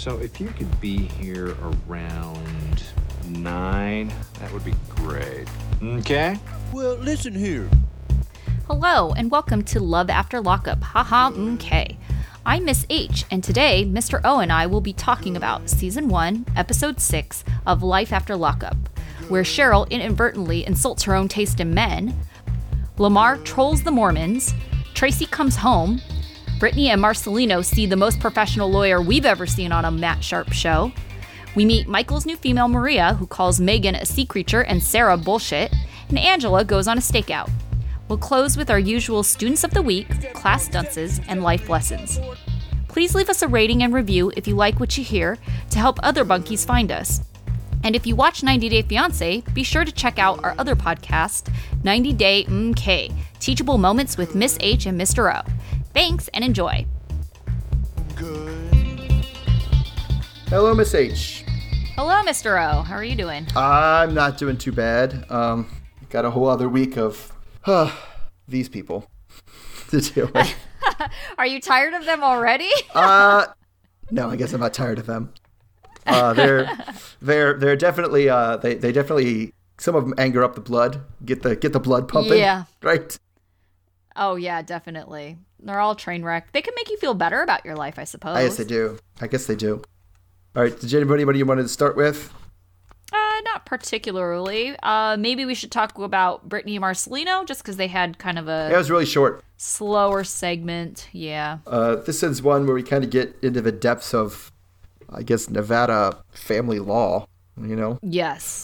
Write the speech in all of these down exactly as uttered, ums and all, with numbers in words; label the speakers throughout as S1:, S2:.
S1: So if you could be here around nine, that would be great. Okay?
S2: Well, listen here.
S3: Hello, and welcome to Love After Lockup. Haha, okay. I'm Miss H, and today Mister O and I will be talking about Season one, Episode six of Life After Lockup, where Cheryl inadvertently insults her own taste in men, Lamar trolls the Mormons, Tracy comes home, Brittany and Marcelino see the most professional lawyer we've ever seen on a Matt Sharp show, we meet Michael's new female Maria, who calls Megan a sea creature and Sarah bullshit, and Angela goes on a stakeout. We'll close with our usual Students of the Week, class dunces, and life lessons. Please leave us a rating and review if you like what you hear to help other bunkies find us. And if you watch ninety Day Fiancé, be sure to check out our other podcast, ninety Day M K, Teachable Moments with Miss H and Mister O. Thanks and enjoy.
S2: Good.
S4: Hello, Miss H.
S3: Hello, Mister O. How are you doing?
S4: I'm not doing too bad. Um, got a whole other week of uh, these people to deal with.
S3: Are you tired of them already?
S4: uh, no, I guess I'm not tired of them. Uh, they're they're they're definitely uh, they they definitely some of them anger up the blood, get the get the blood pumping.
S3: Yeah.
S4: Right.
S3: Oh yeah, definitely. They're all train wrecked. They can make you feel better about your life, I suppose.
S4: I guess they do. I guess they do. All right. Did anybody anybody you wanted to start with?
S3: Uh, not particularly. Uh, maybe we should talk about Brittany and Marcelino, just because they had kind of a
S4: It was really short.
S3: slower segment. Yeah.
S4: Uh, this is one where we kind of get into the depths of, I guess, Nevada family law. You know.
S3: Yes.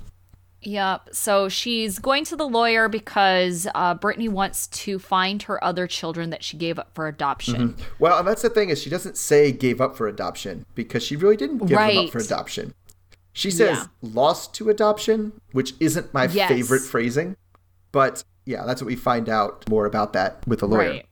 S3: Yep. So she's going to the lawyer because uh, Brittany wants to find her other children that she gave up for adoption.
S4: Mm-hmm. Well, and that's the thing is she doesn't say gave up for adoption because she really didn't give
S3: Right.
S4: them up for adoption. She says
S3: Yeah.
S4: lost to adoption, which isn't my
S3: Yes.
S4: favorite phrasing. But yeah, that's what we find out more about that with the lawyer.
S3: Right.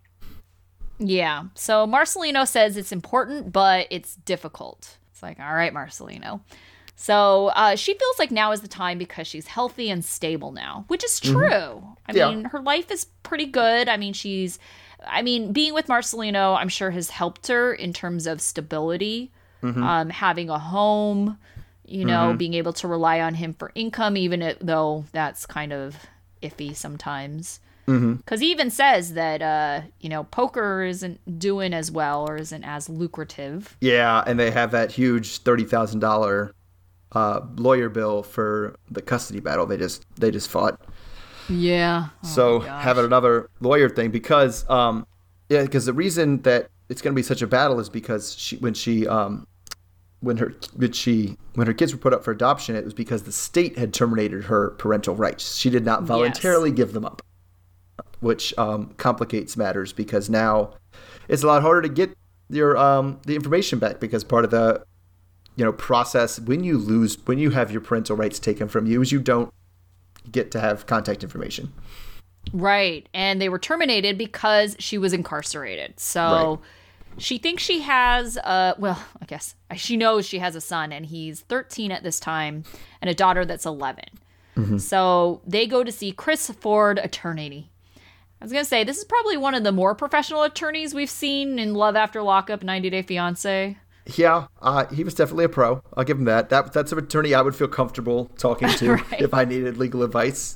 S3: Yeah. So Marcelino says it's important, but it's difficult. It's like, all right, Marcelino. So uh, she feels like now is the time because she's healthy and stable now, which is true. Mm-hmm. I
S4: Yeah.
S3: mean, her life is pretty good. I mean, she's, I mean, being with Marcelino, I'm sure has helped her in terms of stability,
S4: Mm-hmm.
S3: um, having a home, you know,
S4: Mm-hmm.
S3: being able to rely on him for income, even it, though that's kind of iffy sometimes.
S4: Mm-hmm.
S3: Because he even says that, uh, you know, poker isn't doing as well or isn't as lucrative.
S4: Yeah, and they have that huge thirty thousand dollars uh, lawyer bill for the custody battle they just they just fought.
S3: Yeah.
S4: So having another lawyer thing because um yeah because the reason that it's going to be such a battle is because she when she um when her when she when her kids were put up for adoption, it was because the state had terminated her parental rights. She did not voluntarily
S3: Yes.
S4: give them up, which um, complicates matters because now it's a lot harder to get your um the information back because part of the you know process when you lose when you have your parental rights taken from you is you don't get to have contact information.
S3: Right. And they were terminated because she was incarcerated. So
S4: Right.
S3: she thinks she has, uh, well, I guess she knows she has a son and he's thirteen at this time and a daughter that's eleven.
S4: Mm-hmm.
S3: So they go to see Chris Ford, attorney. I was going to say, this is probably one of the more professional attorneys we've seen in Love After Lockup, ninety Day Fiancé.
S4: Yeah, uh, he was definitely a pro. I'll give him that. That that's an attorney I would feel comfortable talking to
S3: Right.
S4: if I needed legal advice.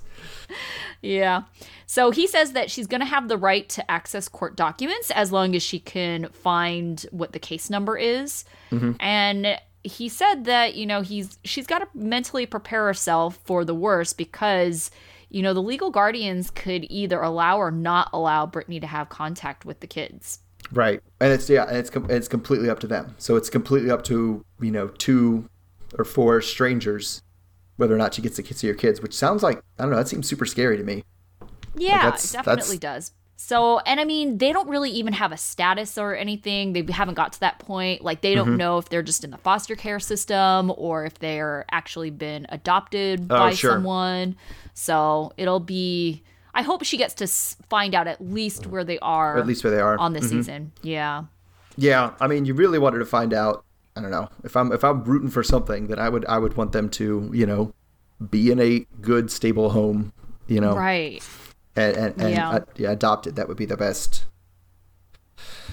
S3: Yeah. So he says that she's going to have the right to access court documents as long as she can find what the case number is.
S4: Mm-hmm.
S3: And he said that, you know, he's she's got to mentally prepare herself for the worst because, you know, the legal guardians could either allow or not allow Brittany to have contact with the kids.
S4: Right, and it's yeah, and it's com- it's completely up to them. So it's completely up to you know two or four strangers whether or not she gets to see her kids. Which sounds like I don't know. That seems super scary to me.
S3: Yeah,
S4: that's-
S3: it definitely does. So, and I mean, they don't really even have a status or anything. They haven't got to that point. Like, they don't
S4: Mm-hmm.
S3: know if they're just in the foster care system or if they're actually been adopted
S4: Oh,
S3: by
S4: sure.
S3: someone. So it'll be, I hope she gets to s- find out at least where they are.
S4: Or at least where they are
S3: on the
S4: Mhm.
S3: season. Yeah.
S4: Yeah, I mean, you really wanted to find out. I don't know if I'm if I'm rooting for something, then I would I would want them to you know be in a good stable home, you know,
S3: Right.
S4: and and, and
S3: Yeah.
S4: uh, yeah, adopted. That would be the best.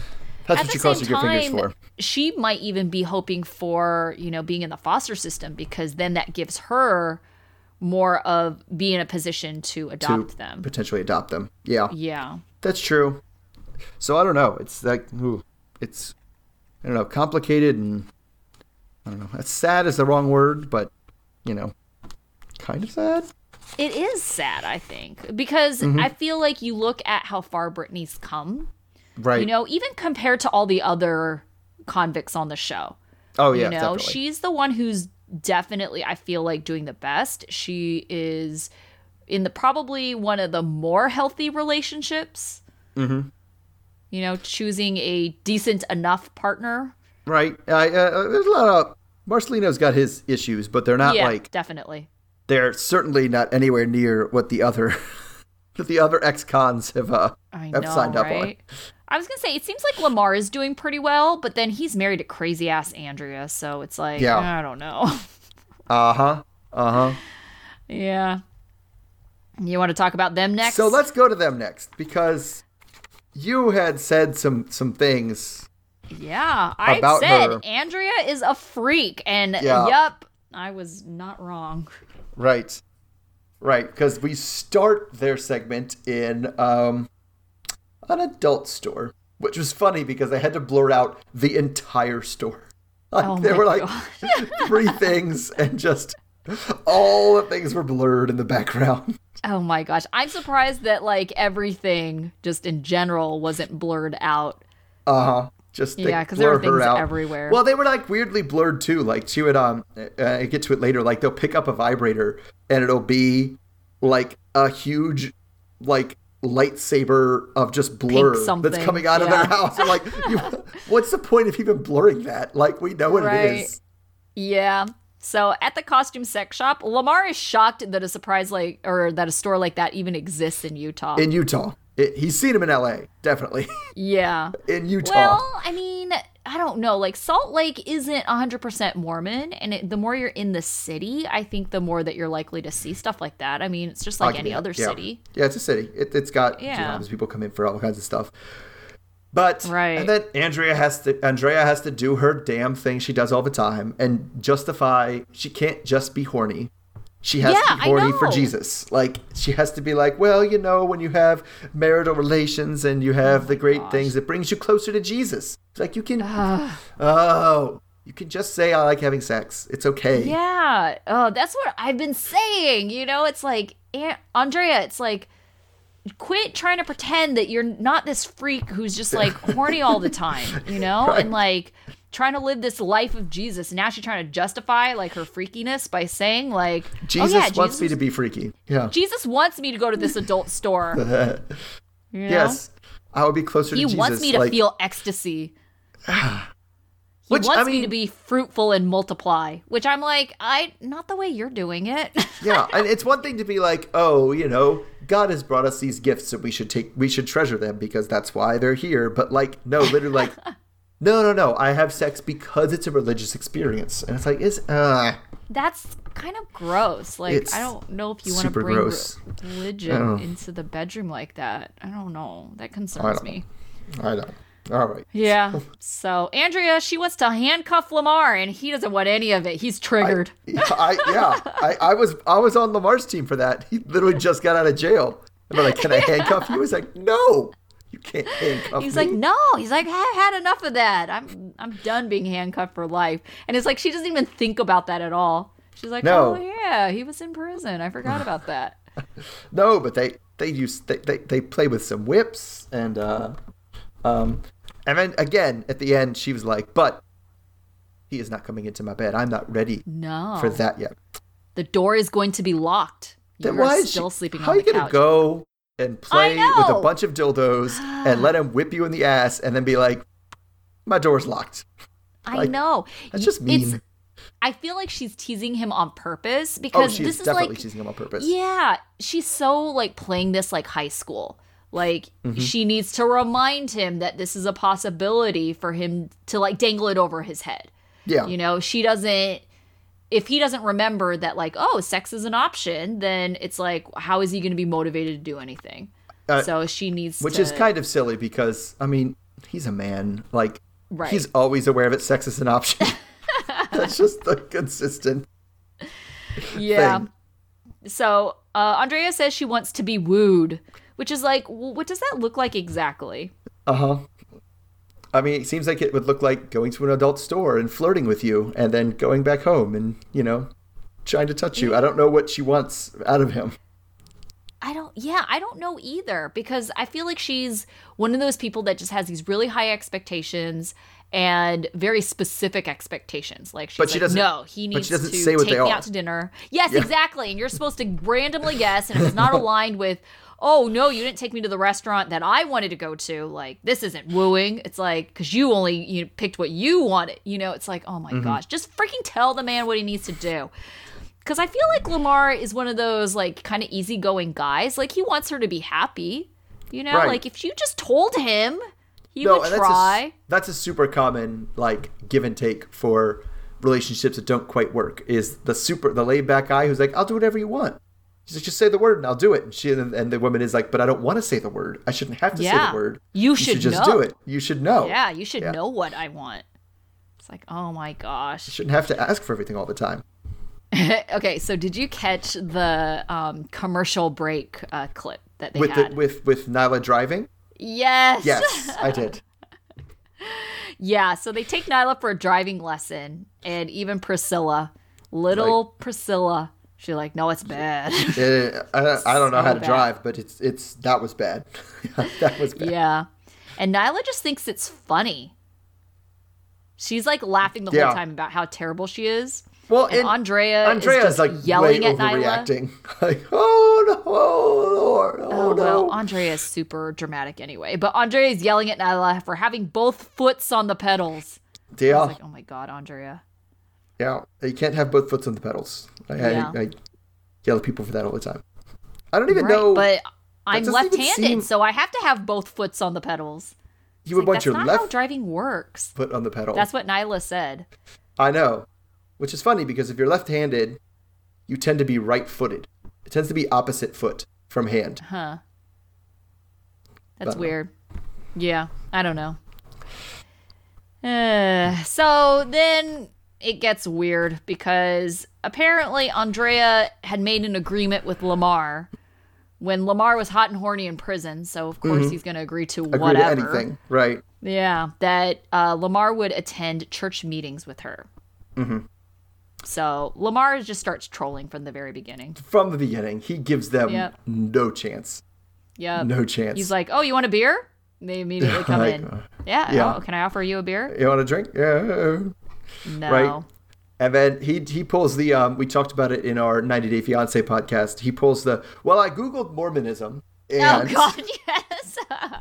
S4: That's
S3: At
S4: what
S3: the
S4: you
S3: same
S4: cross your fingers
S3: time,
S4: for.
S3: she might even be hoping for, you know, being in the foster system because then that gives her more of being in a position to adopt
S4: to
S3: them.
S4: potentially adopt them. Yeah,
S3: Yeah.
S4: that's true. So I don't know. It's like, ooh, it's, I don't know, complicated and, I don't know. That's sad is the wrong word, but, you know, kind of sad.
S3: It is sad, I think, because
S4: Mm-hmm.
S3: I feel like you look at how far Brittany's come,
S4: Right.
S3: you know, even compared to all the other convicts on the show.
S4: oh, yeah,
S3: you know,
S4: definitely.
S3: she's the one who's definitely, I feel like, doing the best. She is in the probably one of the more healthy relationships.
S4: Mm-hmm.
S3: You know, choosing a decent enough partner.
S4: Right. I, uh, there's a lot of, Marcelino's got his issues, but they're not
S3: yeah,
S4: like,
S3: definitely.
S4: they're certainly not anywhere near what the other, what the other ex-cons have, uh,
S3: I
S4: have
S3: know,
S4: signed up
S3: right? I was gonna say it seems like Lamar is doing pretty well, but then he's married to crazy ass Andrea, so it's like
S4: Yeah.
S3: I don't know.
S4: on. Uh-huh. Uh-huh.
S3: Yeah. You want to talk about them next?
S4: So let's go to them next, because you had said some some things.
S3: Yeah, I
S4: About
S3: said
S4: her.
S3: Andrea is a freak, and
S4: Yeah.
S3: yup, I was not wrong.
S4: Right. Right, because we start their segment in um, an adult store, which was funny because I had to blur out the entire store. Like,
S3: Oh
S4: there
S3: my
S4: were like
S3: God.
S4: three things, and just all the things were blurred in the background.
S3: Oh my gosh, I'm surprised that like everything just in general wasn't blurred out.
S4: Uh huh. Just they
S3: Yeah, 'cause there were
S4: blur her
S3: things
S4: out.
S3: everywhere.
S4: Well, they were like weirdly blurred too. Like she would um, uh, I get to it later. Like they'll pick up a vibrator and it'll be like a huge, like lightsaber of just blur
S3: something,
S4: that's coming out of
S3: yeah.
S4: their house. I'm like, you, what's the point of even blurring that? Like we know what
S3: Right.
S4: it is.
S3: Yeah. So at the costume sex shop, Lamar is shocked that a surprise like or that a store like that even exists in Utah.
S4: In Utah, it, he's seen him in L A, definitely.
S3: yeah.
S4: in Utah.
S3: Well, I mean, I don't know. Like Salt Lake isn't one hundred percent Mormon, and it, the more you're in the city, I think the more that you're likely to see stuff like that. I mean, it's just like
S4: I'll
S3: any
S4: give you
S3: other
S4: that. Yeah.
S3: city.
S4: Yeah, it's a city. It, it's got
S3: Yeah.
S4: Jehovah's people come in for all kinds of stuff. But
S3: Right.
S4: and then Andrea has to Andrea has to do her damn thing she does all the time and justify she can't just be horny. She has
S3: Yeah,
S4: to be
S3: I
S4: horny for
S3: know.
S4: Jesus. Like she has to be like, well, you know, when you have marital relations and you have the great
S3: gosh.
S4: things, it brings you closer to Jesus. It's like you can oh, you can just say I like having sex. It's okay.
S3: Yeah. Oh, that's what I've been saying. You know, it's like, Aunt Andrea, it's like, quit trying to pretend that you're not this freak who's just like horny all the time, you know?
S4: Right.
S3: And like trying to live this life of Jesus. And now she's trying to justify like her freakiness by saying like,
S4: Jesus
S3: oh, yeah,
S4: wants
S3: Jesus
S4: me to be freaky. Yeah.
S3: Jesus wants me to go to this adult store. You know?
S4: Yes. I would be closer
S3: He
S4: to Jesus.
S3: wants me to
S4: like,
S3: feel ecstasy. He
S4: Which,
S3: wants
S4: I
S3: me
S4: mean-
S3: to be fruitful and multiply, which I'm like, I not the way you're doing it.
S4: yeah, and it's one thing to be like, oh, you know, God has brought us these gifts, so we should take, we should treasure them because that's why they're here. But like, no, literally, like, no, no, no, I have sex because it's a religious experience, and it's like, it's uh,
S3: That's kind of gross. Like,
S4: It's
S3: I don't know if you want to
S4: super
S3: bring
S4: gross.
S3: re-
S4: I
S3: religion
S4: don't know.
S3: into the bedroom like that. I don't know. That
S4: I
S3: concerns
S4: don't
S3: me.
S4: I know. All right.
S3: Yeah. So Andrea, she wants to handcuff Lamar, and he doesn't want any of it. He's triggered.
S4: I yeah, I, I was I was on Lamar's team for that. He literally just got out of jail. And they're like, can I handcuff you? He's like, no, you can't handcuff
S3: He's
S4: me.
S3: like, no. He's like, I've had enough of that. I'm I'm done being handcuffed for life. And it's like she doesn't even think about that at all. She's like,
S4: No.
S3: oh yeah, he was in prison. I forgot about that.
S4: No, but they they use they, they, they play with some whips and uh um and then again at the end she was like, but he is not coming into my bed. I'm not ready
S3: No.
S4: for that yet.
S3: The door is going to be locked.
S4: Then
S3: You're
S4: why is
S3: still
S4: she,
S3: sleeping
S4: how
S3: on
S4: are you
S3: the
S4: gonna
S3: couch.
S4: go and play
S3: I
S4: with a
S3: know.
S4: bunch of dildos and let him whip you in the ass and then be like, my door's locked?
S3: I
S4: Like,
S3: know.
S4: That's just mean.
S3: It's, I feel like she's teasing him on purpose
S4: oh,
S3: because
S4: she's
S3: this is
S4: definitely
S3: like,
S4: teasing him on purpose.
S3: yeah, she's so like playing this like high school. Like
S4: Mm-hmm.
S3: she needs to remind him that this is a possibility for him to like dangle it over his head.
S4: Yeah.
S3: You know, she doesn't. If he doesn't remember that, like, oh, sex is an option, then it's like, how is he going to be motivated to do anything?
S4: Uh,
S3: so she needs
S4: Which
S3: to.
S4: is kind of silly because, I mean, he's a man. Like,
S3: Right.
S4: he's always aware that sex is an option. That's just the consistent
S3: Yeah.
S4: thing.
S3: So uh, Andrea says she wants to be wooed, which is like, well, what does that look like exactly?
S4: Uh-huh. I mean, it seems like it would look like going to an adult store and flirting with you and then going back home and, you know, trying to touch you. I don't know what she wants out of him.
S3: I don't, yeah, I don't know either, because I feel like she's one of those people that just has these really high expectations and very specific expectations. Like, she's
S4: But she
S3: like,
S4: doesn't-
S3: no, he
S4: but
S3: needs
S4: she doesn't
S3: to
S4: say what
S3: take
S4: they
S3: me
S4: are.
S3: out to dinner. Yes,
S4: Yeah.
S3: exactly. And you're supposed to randomly guess, and if it's not aligned with, oh, no, you didn't take me to the restaurant that I wanted to go to, like, this isn't wooing. It's like, because you only you know, picked what you wanted. You know, it's like, oh my
S4: Mm-hmm.
S3: gosh, just freaking tell the man what he needs to do. Because I feel like Lamar is one of those, like, kind of easygoing guys. Like, he wants her to be happy. You know?
S4: Right.
S3: Like, if you just told him, he
S4: No,
S3: would
S4: and that's
S3: try.
S4: a, that's a super common, like, give and take for relationships that don't quite work, is the super, the laid back guy who's like, I'll do whatever you want. She's like, just say the word and I'll do it. And she and the woman is like, but I don't want to say the word. I shouldn't have to say
S3: Yeah.
S4: the word.
S3: You should
S4: just
S3: know.
S4: do it. You should know.
S3: Yeah, you should
S4: Yeah.
S3: know what I want. It's like, oh my gosh.
S4: You shouldn't have to ask for everything all the time.
S3: Okay, so did you catch the um, commercial break uh, clip that they
S4: With
S3: had?
S4: the, with with Nyla driving?
S3: Yes.
S4: Yes, I did.
S3: Yeah, so they take Nyla for a driving lesson, and even Priscilla, little Priscilla, she's like, no, it's bad.
S4: Uh, I, I don't know
S3: So
S4: how to
S3: bad.
S4: drive, but it's it's that was bad. That was bad.
S3: Yeah. And Nyla just thinks it's funny. She's like laughing the
S4: Yeah.
S3: whole time about how terrible she is.
S4: Well,
S3: And Andrea
S4: Andrea
S3: is
S4: is
S3: just
S4: like
S3: yelling
S4: way
S3: at Nyla.
S4: overreacting. Like, oh no, oh Lord, oh,
S3: Oh,
S4: no.
S3: well, Andrea is super dramatic anyway. But Andrea is yelling at Nyla for having both foots on the pedals. I
S4: yeah,
S3: was like, oh my God, Andrea.
S4: yeah. You can't have both foots on the pedals. I,
S3: Yeah.
S4: I, I yell at people for that all the time. I don't even
S3: Right,
S4: know.
S3: but I'm
S4: doesn't even
S3: left-handed,
S4: seem-
S3: so I have to have both foots on the pedals.
S4: you would
S3: Like,
S4: want
S3: that's
S4: your
S3: not
S4: left
S3: how driving works.
S4: foot on the pedal.
S3: That's what Nyla said.
S4: I know, which is funny because if you're left-handed, you tend to be right-footed. It tends to be opposite foot from hand.
S3: Huh. That's
S4: But-
S3: weird. Yeah, I don't know. Uh, so then it gets weird because apparently Andrea had made an agreement with Lamar when Lamar was hot and horny in prison. So of course he's going to agree to
S4: Agree
S3: whatever.
S4: to anything, right?
S3: Yeah, that uh, Lamar would attend church meetings with her.
S4: Mm-hmm.
S3: So Lamar just starts trolling from the very beginning.
S4: From the beginning, he gives them
S3: Yep.
S4: no chance.
S3: Yeah,
S4: No chance.
S3: He's like, "Oh, you want a beer?" They immediately come
S4: Like,
S3: in.
S4: uh,
S3: Yeah.
S4: yeah.
S3: Oh, can I offer you a beer?
S4: You want a drink? Yeah.
S3: No.
S4: Right. And then he he pulls the um we talked about it in our ninety Day Fiance podcast. He pulls the well, I googled Mormonism
S3: Oh
S4: and
S3: God, yes.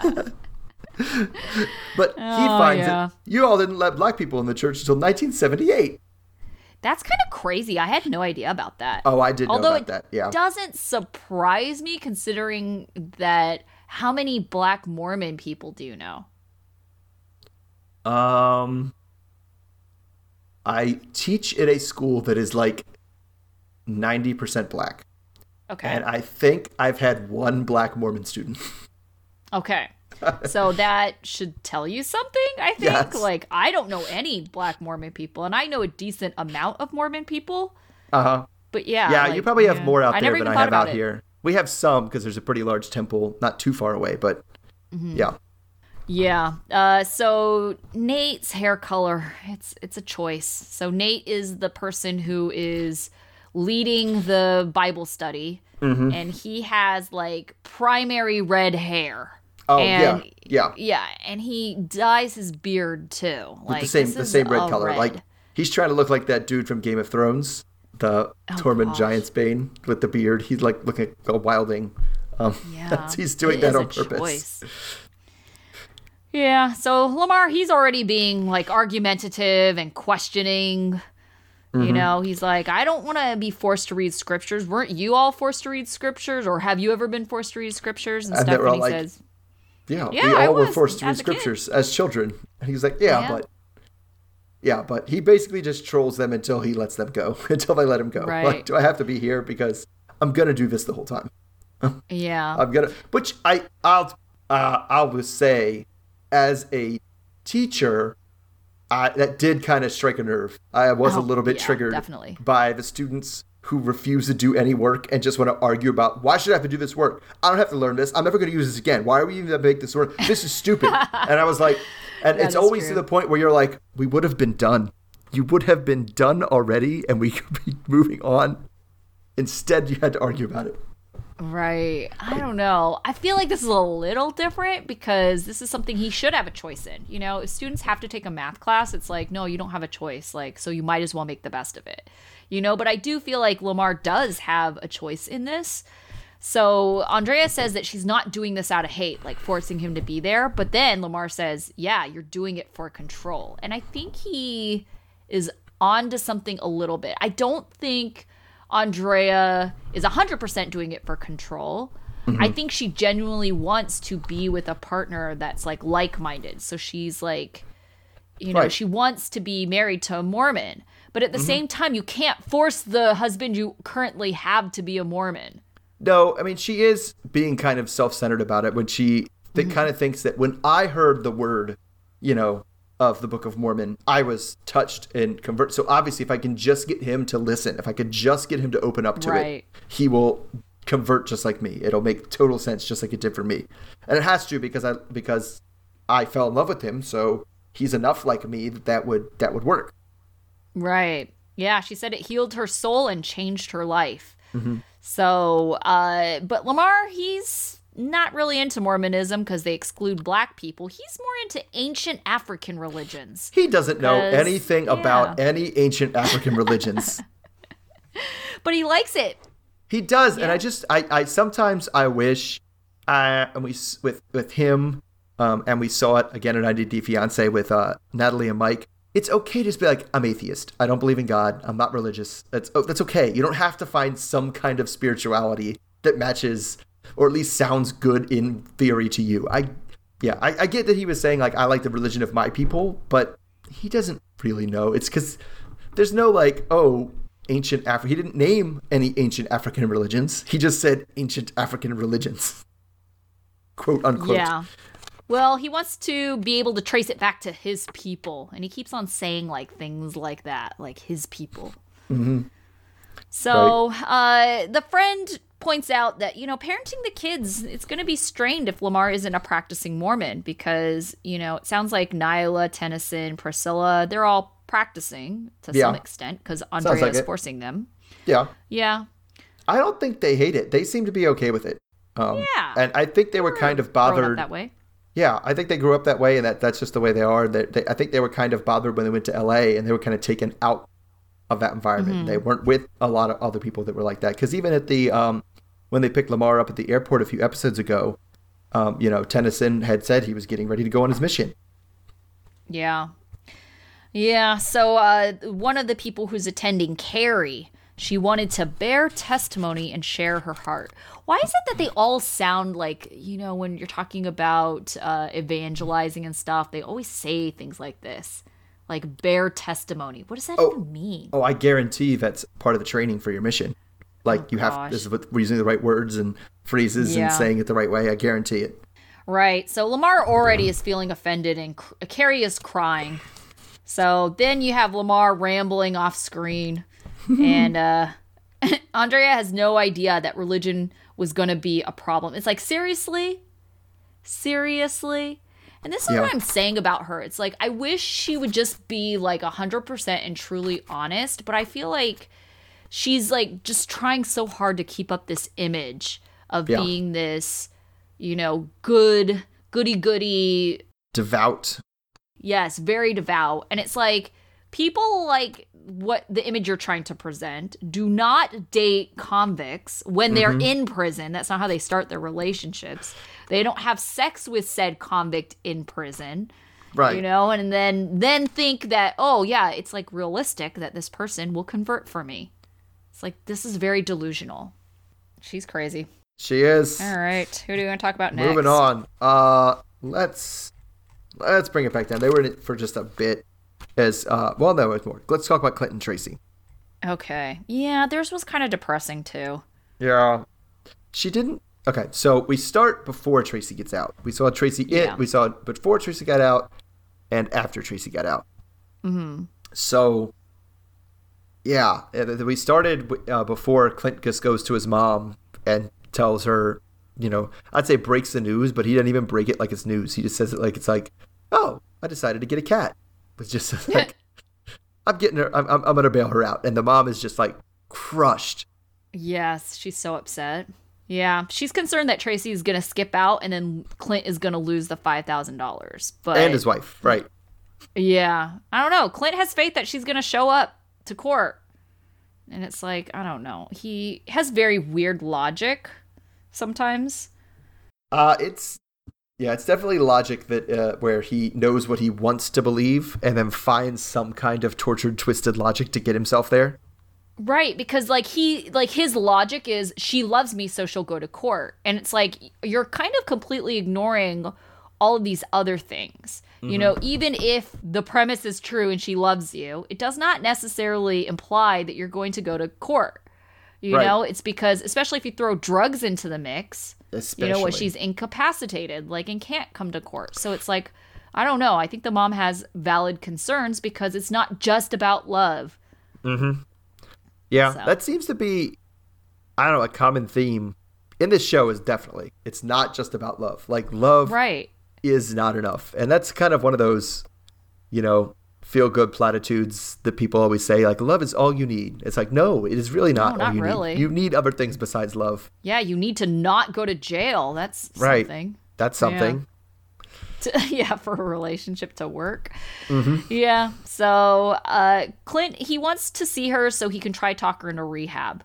S4: but he
S3: Oh,
S4: finds
S3: yeah.
S4: that you all didn't let black people in the church until nineteen seventy-eight.
S3: That's kind of crazy. I had no idea about that.
S4: Oh, I did know
S3: Although
S4: about
S3: it
S4: that. Yeah.
S3: doesn't surprise me considering that how many black Mormon people do you know?
S4: Um I teach at a school that is like ninety percent black.
S3: Okay.
S4: And I think I've had one black Mormon student.
S3: Okay. So that should tell you something, I think.
S4: Yes.
S3: Like, I don't know any black Mormon people, and I know a decent amount of Mormon people.
S4: Uh-huh.
S3: But yeah.
S4: Yeah,
S3: like,
S4: you probably have
S3: yeah.
S4: more out
S3: I
S4: there
S3: never
S4: than
S3: even
S4: I
S3: thought
S4: have
S3: about
S4: out
S3: it.
S4: here. We have some because there's a pretty large temple not too far away, but
S3: Mm-hmm.
S4: yeah.
S3: Yeah. Uh, so Nate's hair color, it's it's a choice. So Nate is the person who is leading the Bible study,
S4: Mm-hmm.
S3: and he has like primary red hair.
S4: Oh,
S3: and,
S4: yeah, yeah.
S3: Yeah, and he dyes his beard too.
S4: With
S3: Like
S4: the same
S3: this
S4: the
S3: is
S4: same red
S3: a
S4: color.
S3: red.
S4: Like he's trying to look like that dude from Game of Thrones, the Tormund
S3: Oh, gosh.
S4: Giantsbane with the beard. He's like looking at a wilding. Um,
S3: Yeah,
S4: that's- he's doing
S3: it
S4: that
S3: is
S4: on
S3: a
S4: purpose.
S3: choice. Yeah, so Lamar, he's already being like argumentative and questioning.
S4: Mm-hmm.
S3: You know, he's like, I don't want to be forced to read scriptures. Weren't you all forced to read scriptures? Or have you ever been forced to read scriptures and,
S4: And they
S3: stuff?
S4: were
S3: And
S4: all
S3: he
S4: like,
S3: says,
S4: Yeah,
S3: Yeah,
S4: we
S3: I
S4: all were
S3: was
S4: forced to read
S3: as a kid.
S4: scriptures as children. And he's like, yeah,
S3: Yeah.
S4: but yeah, but he basically just trolls them until he lets them go, until they let him go.
S3: Right.
S4: Like, do I have to be here because I'm gonna do this the whole time?
S3: yeah.
S4: I'm gonna, which I I'll uh, I'll just say, as a teacher, I, that did kind of strike a nerve. I was
S3: Oh,
S4: a little bit
S3: yeah,
S4: triggered
S3: definitely.
S4: by the students who refuse to do any work and just want to argue about, why should I have to do this work? I don't have to learn this. I'm never going to use this again. Why are we even going to make this work? This is stupid. And I was like, and
S3: Yeah,
S4: it's
S3: that's
S4: always
S3: true.
S4: to the point where you're like, we would have been done. You would have been done already, and we could be moving on. Instead, you had to argue about it.
S3: Right. I don't know. I feel like this is a little different because this is something he should have a choice in. You know, if students have to take a math class, it's like, no, you don't have a choice. Like, so you might as well make the best of it. You know, but I do feel like Lamar does have a choice in this. So Andrea says that she's not doing this out of hate, like forcing him to be there. But then Lamar says, yeah, you're doing it for control. And I think he is on to something a little bit. I don't think Andrea is one hundred percent doing it for control. Mm-hmm. I think she genuinely wants to be with a partner that's like like-minded. So she's like, you know,
S4: Right.
S3: she wants to be married to a Mormon. But at the
S4: Mm-hmm.
S3: same time, you can't force the husband you currently have to be a Mormon.
S4: No, I mean, she is being kind of self-centered about it when she th-
S3: Mm-hmm.
S4: kind of thinks that when I heard the word, you know, of the Book of Mormon, I was touched and convert. So obviously, if I can just get him to listen, if I could just get him to open up to
S3: Right.
S4: it, he will convert just like me. It'll make total sense, just like it did for me. And it has to because I because I fell in love with him. So he's enough like me that that would that would work.
S3: Right. Yeah, she said it healed her soul and changed her life.
S4: Mm-hmm.
S3: So, uh, but Lamar, he's not really into Mormonism because they exclude black people. He's more into ancient African religions.
S4: He doesn't know
S3: 'Cause,
S4: anything
S3: yeah.
S4: about any ancient African religions.
S3: But he likes it.
S4: He does, and
S3: Yeah.
S4: I just, I, I sometimes I wish, uh, and we s- with with him, um, and we saw it again in ninety Day Fiance with uh, Natalie and Mike. It's okay to just be like, I'm atheist. I don't believe in God. I'm not religious. That's oh, that's okay. You don't have to find some kind of spirituality that matches, or at least sounds good in theory to you. I, yeah, I, I get that he was saying like, I like the religion of my people, but he doesn't really know. It's because there's no like, oh. Ancient Africa. He didn't name any ancient African religions. He just said ancient African religions. Quote unquote.
S3: Yeah. Well, he wants to be able to trace it back to his people. And he keeps on saying like things like that, like his people.
S4: Mm-hmm.
S3: So uh, the friend points out that, you know, parenting the kids, it's going to be strained if Lamar isn't a practicing Mormon because, you know, it sounds like Nyla, Tennyson, Priscilla, they're all practicing to
S4: Yeah.
S3: some extent because Andrea
S4: like
S3: is
S4: it.
S3: forcing them.
S4: Yeah.
S3: Yeah.
S4: I don't think they hate it. They seem to be okay with it. Um,
S3: Yeah.
S4: And I think they were kind of
S3: Growing up
S4: bothered.
S3: that way.
S4: Yeah, I think they grew up that way, and that that's just the way they are. They, they, I think they were kind of bothered when they went to L A, and they were kind of taken out of that environment.
S3: Mm-hmm.
S4: They weren't with a lot of other people that were like that. Because even at the um, when they picked Lamar up at the airport a few episodes ago, um, you know, Tennyson had said he was getting ready to go on his mission.
S3: Yeah. Yeah. So uh, one of the people who's attending, Carrie, she wanted to bear testimony and share her heart. Why is it that they all sound like, you know, when you're talking about uh, evangelizing and stuff, they always say things like this, like bear testimony. What does that
S4: Oh.
S3: even mean?
S4: Oh, I guarantee that's part of the training for your mission. Like
S3: Oh,
S4: you have,
S3: gosh.
S4: this is what we're using the right words and phrases
S3: Yeah.
S4: and saying it the right way. I guarantee it.
S3: Right. So Lamar already is feeling offended and cr- Carrie is crying. So then you have Lamar rambling off screen and uh, Andrea has no idea that religion was going to be a problem. It's like, seriously? Seriously? And this is
S4: Yeah.
S3: what I'm saying about her. It's like, I wish she would just be like one hundred percent and truly honest, but I feel like she's like just trying so hard to keep up this image of
S4: Yeah.
S3: being this, you know, good, goody goody.
S4: Devout.
S3: Yes, very devout. And it's like people like what the image you're trying to present do not date convicts when they're
S4: Mm-hmm.
S3: in prison. That's not how they start their relationships. They don't have sex with said convict in prison.
S4: Right.
S3: You know, and then then think that, oh yeah, it's like realistic that this person will convert for me. It's like, this is very delusional. She's crazy.
S4: She is.
S3: All right, who do you want to talk about next?
S4: Moving on. Uh, let's let's bring it back down. They were in it for just a bit. As uh, well, no, it's more. Let's talk about Clinton Tracy.
S3: Okay. Yeah, theirs was kind of depressing too.
S4: Yeah. She didn't Okay, so we start before Tracy gets out. We saw Tracy
S3: Yeah.
S4: in. We saw it before Tracy got out, and after Tracy got out.
S3: Mm-hmm.
S4: So, yeah, uh, th- we started uh, before Clint just goes to his mom and tells her, you know, I'd say breaks the news, but he doesn't even break it like it's news. He just says it like it's like, oh, I decided to get a cat. It's just like, I'm getting her. I'm, I'm, I'm gonna bail her out, and the mom is just like crushed.
S3: Yes, she's so upset. Yeah, she's concerned that Tracy is going to skip out and then Clint is going to lose the five thousand dollars. But
S4: And his wife, right?
S3: yeah, I don't know. Clint has faith that she's going to show up to court. And it's like, I don't know. He has very weird logic sometimes.
S4: Uh, it's yeah, it's definitely logic that uh, where he knows what he wants to believe and then finds some kind of tortured, twisted logic to get himself there.
S3: Right, because like he like his logic is she loves me so she'll go to court. And it's like you're kind of completely ignoring all of these other things. Mm-hmm. You know, even if the premise is true and she loves you, it does not necessarily imply that you're going to go to court. You
S4: Right.
S3: know, it's because especially if you throw drugs into the mix,
S4: Especially.
S3: you know, when she's incapacitated, like, and can't come to court. So it's like, I don't know. I think the mom has valid concerns because it's not just about love.
S4: Mm-hmm. Yeah,
S3: So.
S4: that seems to be, I don't know, a common theme in this show is definitely, it's not just about love. Like, love
S3: Right.
S4: is not enough. And that's kind of one of those, you know, feel-good platitudes that people always say, like, love is all you need. It's like, no, it is really not
S3: No,
S4: all
S3: not
S4: you
S3: really.
S4: need. You need other things besides love.
S3: Yeah, you need to not go to jail. That's
S4: Right.
S3: something.
S4: That's something.
S3: To, yeah, for a relationship to work.
S4: Mm-hmm.
S3: Yeah. So uh, Clint, he wants to see her so he can try talk her into rehab.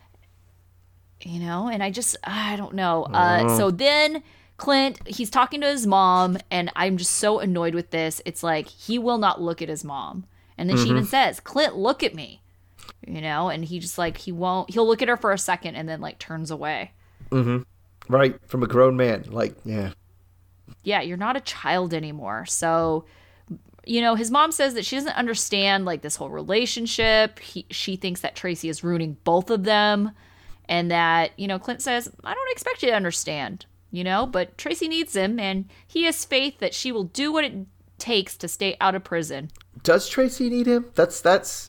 S3: You know, and I just, I don't know. Uh, so then Clint, he's talking to his mom, and I'm just so annoyed with this. It's like he will not look at his mom. And then she even says, Clint, look at me. You know, and he just like, he won't, he'll look at her for a second and then like turns away.
S4: Mm-hmm. Right. From a grown man. Like, yeah.
S3: Yeah, you're not a child anymore. So, you know, his mom says that she doesn't understand like this whole relationship. He, she thinks that Tracy is ruining both of them. And that, you know, Clint says, I don't expect you to understand, you know, but Tracy needs him. And he has faith that she will do what it takes to stay out of prison.
S4: Does Tracy need him? That's, that's,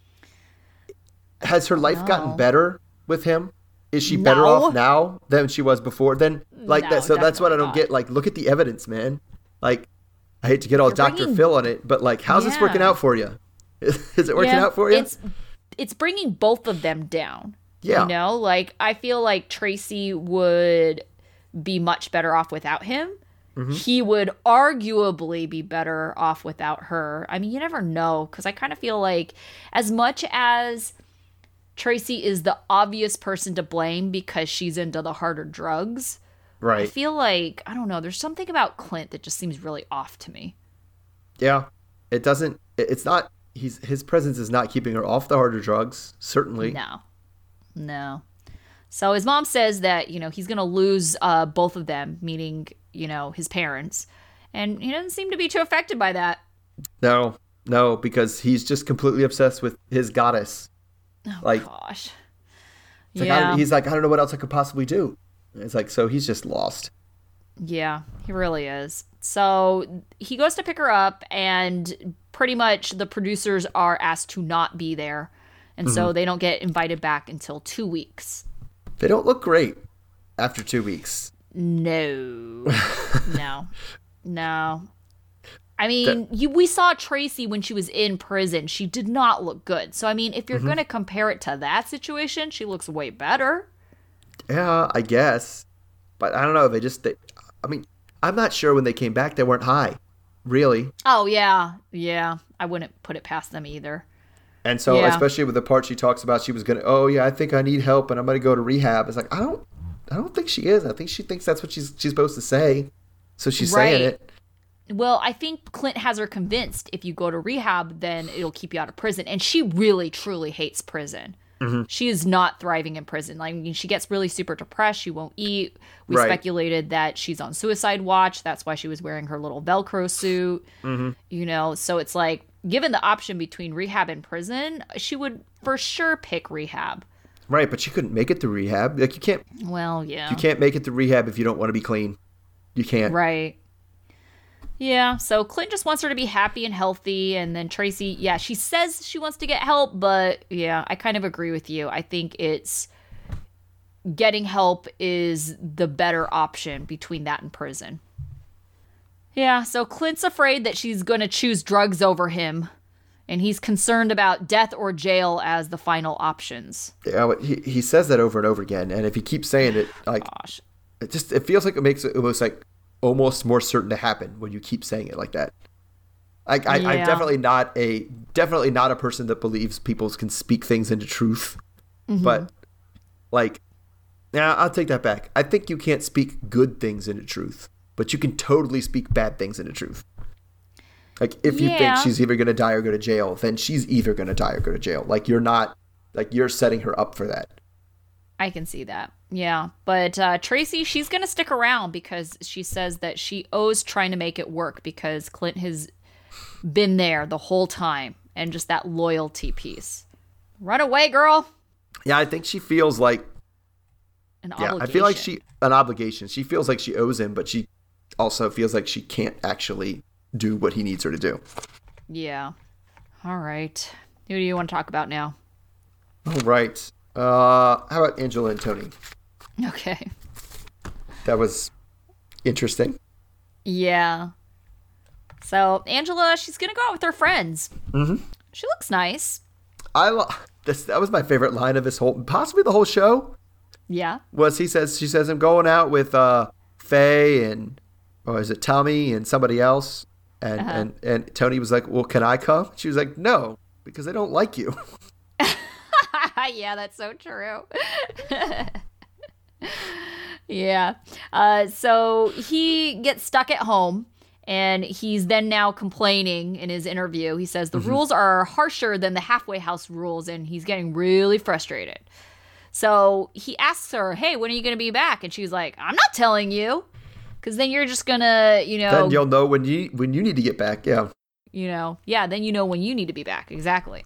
S4: has her life
S3: No.
S4: gotten better with him? Is she better
S3: No.
S4: off now than she was before? Then, like
S3: No,
S4: that. So that's what I
S3: definitely
S4: don't
S3: not.
S4: get. Like, look at the evidence, man. Like, I hate to get all
S3: You're
S4: Doctor
S3: bringing-
S4: Phil on it, but like, how's this working
S3: Yeah.
S4: out for you? Is it working
S3: Yeah,
S4: out for you?
S3: It's it's bringing both of them down.
S4: Yeah.
S3: You know, like I feel like Tracy would be much better off without him.
S4: Mm-hmm.
S3: He would arguably be better off without her. I mean, you never know, because I kind of feel like as much as Tracy is the obvious person to blame because she's into the harder drugs, I
S4: Right.
S3: feel like, I don't know, there's something about Clint that just seems really off to me.
S4: Yeah. It doesn't. it- It's not. He's his presence is not keeping her off the harder drugs. Certainly.
S3: No. No. So his mom says that, you know, he's going to lose uh, both of them, meaning, you know, his parents. And he doesn't seem to be too affected by that.
S4: No. No, because he's just completely obsessed with his goddess.
S3: Oh,
S4: Like-
S3: gosh.
S4: It's like, I
S3: Yeah.
S4: don't, he's like, I don't know what else I could possibly do. It's like, so he's just lost.
S3: Yeah, he really is. So he goes to pick her up, and pretty much the producers are asked to not be there. And
S4: Mm-hmm.
S3: so they don't get invited back until two weeks.
S4: They don't look great after two weeks.
S3: No. no. No. I mean, you, we saw Tracy when she was in prison. She did not look good. So, I mean, if you're
S4: Mm-hmm.
S3: going to compare it to that situation, she looks way better.
S4: Yeah, I guess. But I don't know. They just, they, I mean, I'm not sure when they came back, they weren't high. Really.
S3: Oh, yeah. Yeah. I wouldn't put it past them either.
S4: And so,
S3: Yeah.
S4: especially with the part she talks about, she was going to, oh, yeah, I think I need help and I'm going to go to rehab. It's like, I don't, I don't think she is. I think she thinks that's what she's, she's supposed to say. So she's saying
S3: Right.
S4: it.
S3: Well, I think Clint has her convinced if you go to rehab, then it'll keep you out of prison. And she really, truly hates prison.
S4: Mm-hmm.
S3: She is not thriving in prison. Like, I mean, she gets really super depressed. She won't eat. We
S4: Right.
S3: speculated that she's on suicide watch. That's why she was wearing her little Velcro suit.
S4: Mm-hmm.
S3: You know, so it's like, given the option between rehab and prison, she would for sure pick rehab.
S4: Right, but she couldn't make it to rehab. Like you can't
S3: Well, yeah.
S4: you can't make it to rehab if you don't want to be clean. You can't.
S3: Right. Yeah, so Clint just wants her to be happy and healthy, and then Tracy, yeah, she says she wants to get help, but yeah, I kind of agree with you. I think it's getting help is the better option between that and prison. Yeah, so Clint's afraid that she's going to choose drugs over him, and he's concerned about death or jail as the final options.
S4: Yeah, but he he says that over and over again, and if he keeps saying it, like
S3: Gosh.
S4: it just it feels like it makes it almost like almost more certain to happen when you keep saying it like that. Like I,
S3: Yeah.
S4: I'm definitely not a definitely not a person that believes people can speak things into truth, but like, yeah, I'll take that back. I think you can't speak good things into truth, but you can totally speak bad things into truth. Like if you
S3: Yeah.
S4: think she's either going to die or go to jail, then she's either going to die or go to jail. Like you're not, like you're setting her up for that.
S3: I can see that. Yeah. But uh, Tracy, she's going to stick around because she says that she owes trying to make it work because Clint has been there the whole time and just that loyalty piece. Run away, girl.
S4: Yeah, I think she feels like,
S3: An
S4: yeah,
S3: obligation.
S4: I feel like she, an obligation. She feels like she owes him, but she also feels like she can't actually do what he needs her to do.
S3: Yeah. All right. Who do you want to talk about now?
S4: All right. Uh, how about Angela and Tony?
S3: Okay.
S4: That was interesting.
S3: Yeah. So Angela, she's going to go out with her friends. Mm-hmm. She looks nice.
S4: I lo- this that was my favorite line of this whole, possibly the whole show.
S3: Yeah.
S4: Was he says she says I'm going out with uh Faye and or is it Tommy and somebody else and
S3: Uh-huh.
S4: and and Tony was like, well, can I come? She was like, no, because I don't like you.
S3: Yeah, that's so true. Yeah. Uh, so he gets stuck at home and he's then now complaining in his interview. He says the rules are harsher than the halfway house rules and he's getting really frustrated. So he asks her, hey, when are you going to be back? And she's like, I'm not telling you because then you're just going to, you know,
S4: Then you'll know when you when you need to get back. Yeah.
S3: you know, yeah, then you know when you need to be back. Exactly.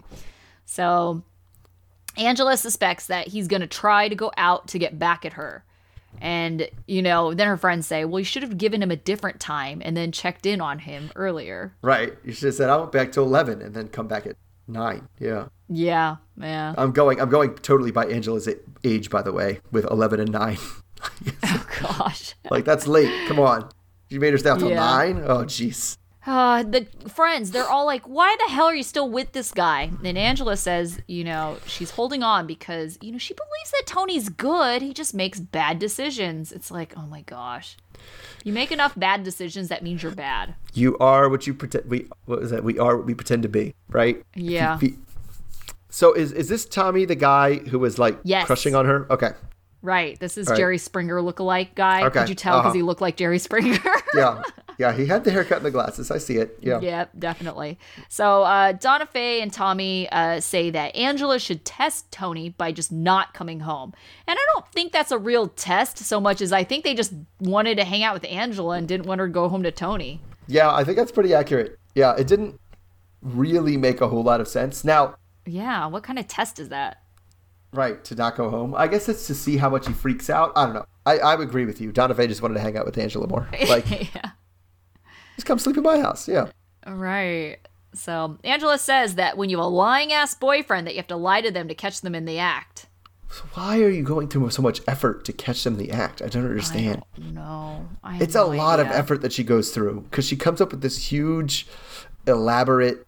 S3: So Angela suspects that he's going to try to go out to get back at her. And, you know, then her friends say, well, you should have given him a different time and then checked in on him earlier.
S4: Right. You should have said I went back to eleven and then come back at nine. Yeah.
S3: Yeah, yeah.
S4: I'm going I'm going totally by Angela's age, by the way, with eleven and nine.
S3: Oh, gosh.
S4: Like that's late. Come on. You made her stay out till
S3: Yeah.
S4: nine? Oh jeez.
S3: Uh, the friends, they're all like, why the hell are you still with this guy? And Angela says, you know, she's holding on because, you know, she believes that Tony's good. He just makes bad decisions. It's like, oh my gosh. You make enough bad decisions, that means you're bad.
S4: You are what you pretend we what was that? We are what we pretend to be, right?
S3: Yeah.
S4: If you- So is is this Tommy the guy who was like
S3: Yes.
S4: crushing on her? Okay.
S3: Right. This is
S4: All right.
S3: Jerry Springer lookalike guy.
S4: Okay.
S3: Could you tell because
S4: Uh-huh.
S3: he looked like Jerry Springer?
S4: Yeah. Yeah, he had the haircut and the glasses. I see it. Yeah.
S3: Yeah, definitely. So uh, Donna Faye and Tommy uh, say that Angela should test Tony by just not coming home. And I don't think that's a real test so much as I think they just wanted to hang out with Angela and didn't want her to go home to Tony.
S4: Yeah, I think that's pretty accurate. Yeah, it didn't really make a whole lot of sense. Now,
S3: Yeah, what kind of test is that?
S4: right, to not go home. I guess it's to see how much he freaks out. I don't know. I, I would agree with you. Donna Faye just wanted to hang out with Angela more. Like,
S3: Yeah.
S4: just come sleep in my house. Yeah.
S3: Right. So Angela says that when you have a lying ass boyfriend that you have to lie to them to catch them in the act.
S4: So why are you going through so much effort to catch them in the act? I don't understand.
S3: No. I have
S4: It's a
S3: no
S4: lot of
S3: idea.
S4: effort that she goes through because she comes up with this huge, elaborate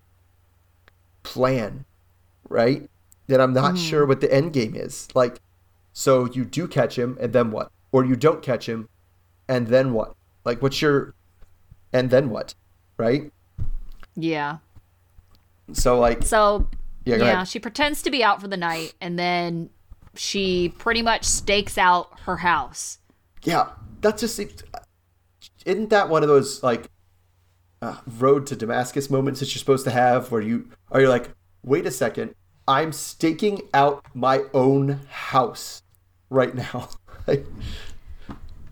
S4: plan, right? That I'm not
S3: Mm-hmm.
S4: sure what the end game is. Like, so you do catch him, and then what? Or you don't catch him, and then what? Like, what's your, and then what, right?
S3: Yeah.
S4: So, like,
S3: So
S4: yeah, go
S3: yeah,
S4: ahead.
S3: she pretends to be out for the night and then she pretty much stakes out her house.
S4: Yeah, that just seems. Isn't that one of those like uh, road to Damascus moments that you're supposed to have, where you are you like, wait a second, I'm staking out my own house right now. Like,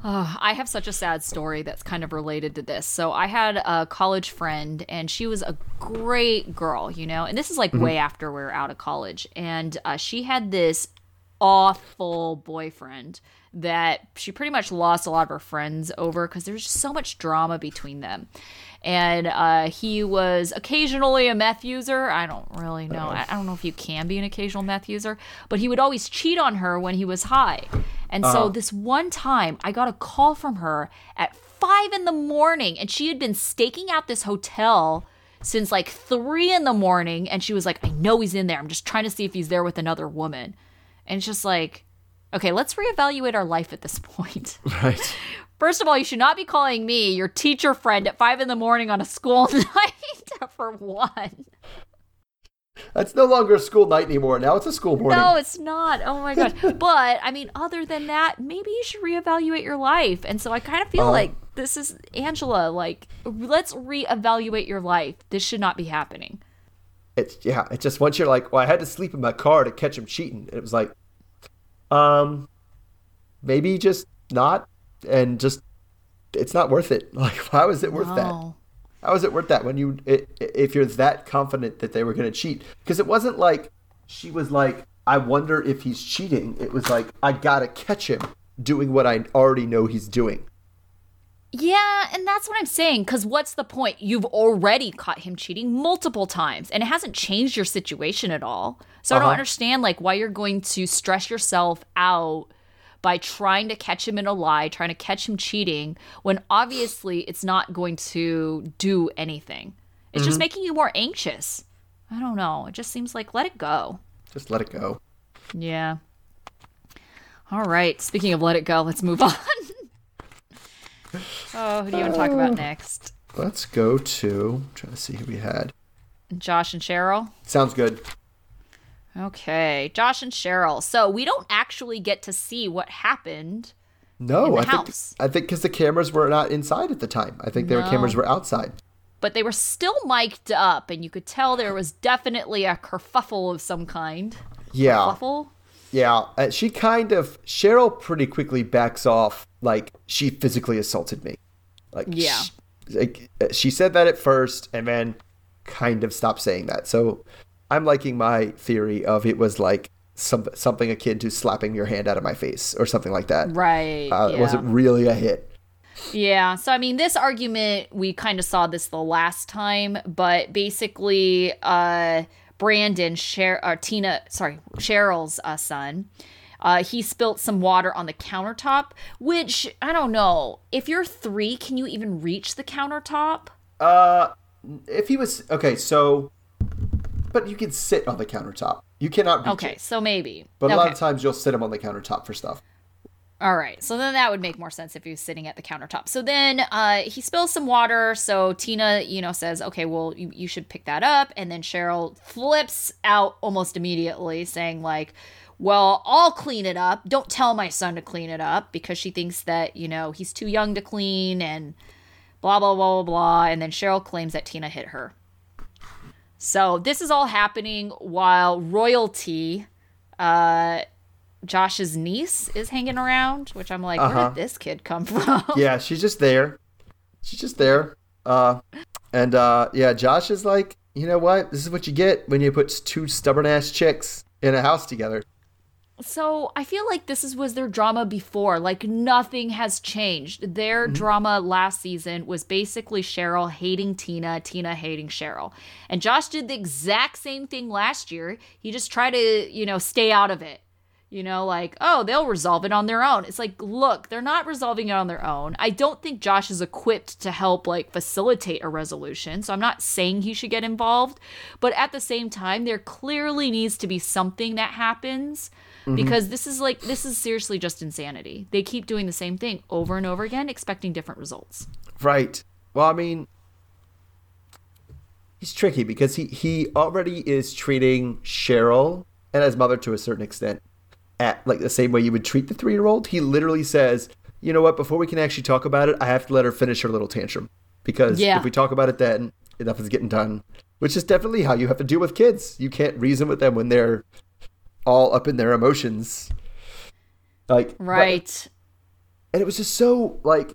S3: Oh, I have such a sad story that's kind of related to this. So I had a college friend, and she was a great girl, you know, and this is like mm-hmm. way after we were out of college. And uh, she had this awful boyfriend that she pretty much lost a lot of her friends over because there's just so much drama between them. And uh, he was occasionally a meth user. I don't really know. I, I don't know if you can be an occasional meth user, but he would always cheat on her when he was high. And uh-huh. so this one time I got a call from her at five in the morning, and she had been staking out this hotel since like three in the morning. And she was like, I know he's in there. I'm just trying to see if he's there with another woman. And it's just like, okay, let's reevaluate our life at this point.
S4: Right.
S3: First of all, you should not be calling me your teacher friend at five in the morning on a school night, for one.
S4: That's no longer a school night anymore. Now it's a school morning.
S3: No, it's not. Oh my gosh. But, I mean, other than that, maybe you should reevaluate your life. And so I kind of feel uh, like this is, Angela, like, let's reevaluate your life. This should not be happening.
S4: It's, yeah, it's just once you're like, well, I had to sleep in my car to catch him cheating. It was like, um, maybe just not. And just, it's not worth it. Like, why was it worth
S3: no.
S4: that? How is it worth that when you, if you're that confident that they were going to cheat? Because it wasn't like she was like, I wonder if he's cheating. It was like, I got to catch him doing what I already know he's doing.
S3: Yeah, and that's what I'm saying, because what's the point? You've already caught him cheating multiple times, and it hasn't changed your situation at all. So uh-huh. I don't understand, like, why you're going to stress yourself out by trying to catch him in a lie, trying to catch him cheating, when obviously it's not going to do anything. It's mm-hmm. just making you more anxious. I don't know. It just seems like, let it go.
S4: Just let it go.
S3: Yeah. All right. Speaking of let it go, let's move on. Oh, who do you want to talk about next?
S4: Let's go to, I'm trying to see who we had.
S3: Josh and Cheryl.
S4: Sounds good.
S3: Okay, Josh and Cheryl. So we don't actually get to see what happened
S4: no,
S3: in the
S4: I
S3: house.
S4: Think, I think because the cameras were not inside at the time. I think their no. cameras were outside.
S3: But they were still mic'd up, and you could tell there was definitely a kerfuffle of some kind.
S4: Yeah.
S3: Kerfuffle?
S4: Yeah. Uh, she kind of, Cheryl pretty quickly backs off, like, she physically assaulted me. Like,
S3: yeah.
S4: She, like, she said that at first, and then kind of stopped saying that. So I'm liking my theory of it was like some, something akin to slapping your hand out of my face or something like that.
S3: Right.
S4: Uh,
S3: yeah.
S4: It wasn't really a hit.
S3: Yeah. So, I mean, this argument, we kind of saw this the last time, but basically, uh, Brandon, Cher- or Tina, sorry, Cheryl's uh, son, uh, he spilt some water on the countertop, which, I don't know, if you're three, can you even reach the countertop?
S4: Uh, if he was, okay, so... But you can sit on the countertop. You cannot reach
S3: Okay,
S4: it.
S3: so maybe.
S4: But a
S3: okay.
S4: lot of times you'll sit him on the countertop for stuff.
S3: All right, so then that would make more sense if he was sitting at the countertop. So then uh, he spills some water, so Tina, you know, says, okay, well, you, you should pick that up. And then Cheryl flips out almost immediately, saying like, well, I'll clean it up. Don't tell my son to clean it up, because she thinks that, you know, he's too young to clean and blah, blah, blah, blah, blah. And then Cheryl claims that Tina hit her. So this is all happening while Royalty, uh, Josh's niece, is hanging around, which I'm like, uh-huh. where did this kid come from?
S4: Yeah, she's just there. She's just there. Uh, and uh, yeah, Josh is like, you know what? This is what you get when you put two stubborn-ass chicks in a house together.
S3: So I feel like this is, was their drama before. Like, nothing has changed. Their mm-hmm. drama last season was basically Cheryl hating Tina, Tina hating Cheryl. And Josh did the exact same thing last year. He just tried to, you know, stay out of it. You know, like, oh, they'll resolve it on their own. It's like, look, they're not resolving it on their own. I don't think Josh is equipped to help, like, facilitate a resolution. So I'm not saying he should get involved. But at the same time, there clearly needs to be something that happens. Mm-hmm. Because this is, like, this is seriously just insanity. They keep doing the same thing over and over again, expecting different results.
S4: Right. Well, I mean, he's tricky because he, he already is treating Cheryl and his mother to a certain extent at like the same way you would treat the three-year-old. He literally says, you know what, before we can actually talk about it, I have to let her finish her little tantrum. Because yeah. if we talk about it then, enough is getting done. Which is definitely how you have to deal with kids. You can't reason with them when they're all up in their emotions. Like
S3: Right.
S4: and it was just so like,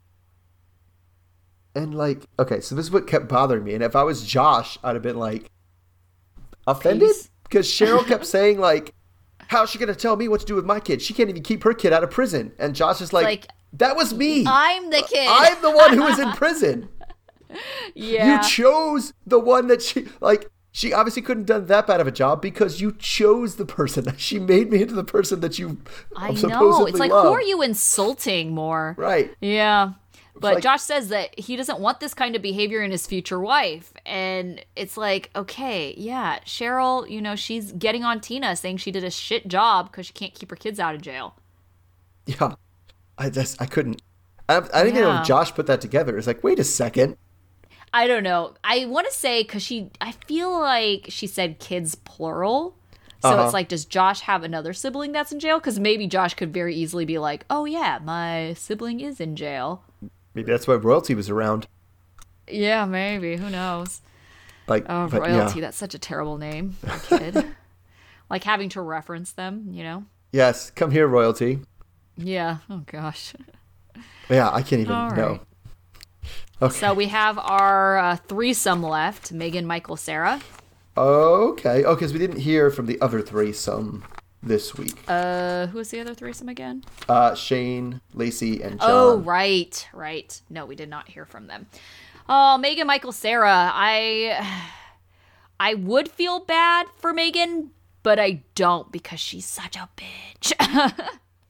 S4: and like, okay, so this is what kept bothering me. And if I was Josh, I'd have been like offended
S3: Peace.
S4: because Cheryl kept saying like, how's she gonna tell me what to do with my kid? She can't even keep her kid out of prison. And Josh is like,
S3: like,
S4: that was me.
S3: I'm the kid.
S4: I'm the one who was in prison.
S3: Yeah.
S4: You chose the one that she like. She obviously couldn't have done that bad of a job because you chose the person. She made me into the person that you
S3: I
S4: supposedly
S3: know. It's like,
S4: love.
S3: who are you insulting more?
S4: Right.
S3: Yeah. But
S4: like-
S3: Josh says that he doesn't want this kind of behavior in his future wife. And it's like, okay, yeah, Cheryl, you know, she's getting on Tina saying she did a shit job because she can't keep her kids out of jail.
S4: Yeah. I just, I couldn't. I, I didn't even know
S3: Yeah.
S4: if Josh put that together. It's like, wait a second.
S3: I don't know. I want to say because she, I feel like she said kids plural. So
S4: Uh-huh.
S3: it's like, does Josh have another sibling that's in jail? Because maybe Josh could very easily be like, oh, yeah, my sibling is in jail.
S4: Maybe that's why royalty was around.
S3: Yeah, maybe. Who knows?
S4: Like,
S3: Oh,
S4: but
S3: royalty.
S4: yeah.
S3: That's such a terrible name for a kid. Like having to reference them, you know?
S4: Yes, come here, royalty.
S3: Yeah. Oh, gosh.
S4: Yeah, I can't even
S3: All right.
S4: know. Okay.
S3: So we have our uh, threesome left, Megan, Michael, Sarah.
S4: Okay. Oh, because we didn't hear from the other threesome this week.
S3: Uh, who was the other threesome again?
S4: Uh, Shane, Lacey, and John.
S3: Oh, right, right. No, we did not hear from them. Oh, Megan, Michael, Sarah. I, I would feel bad for Megan, but I don't because she's such a bitch.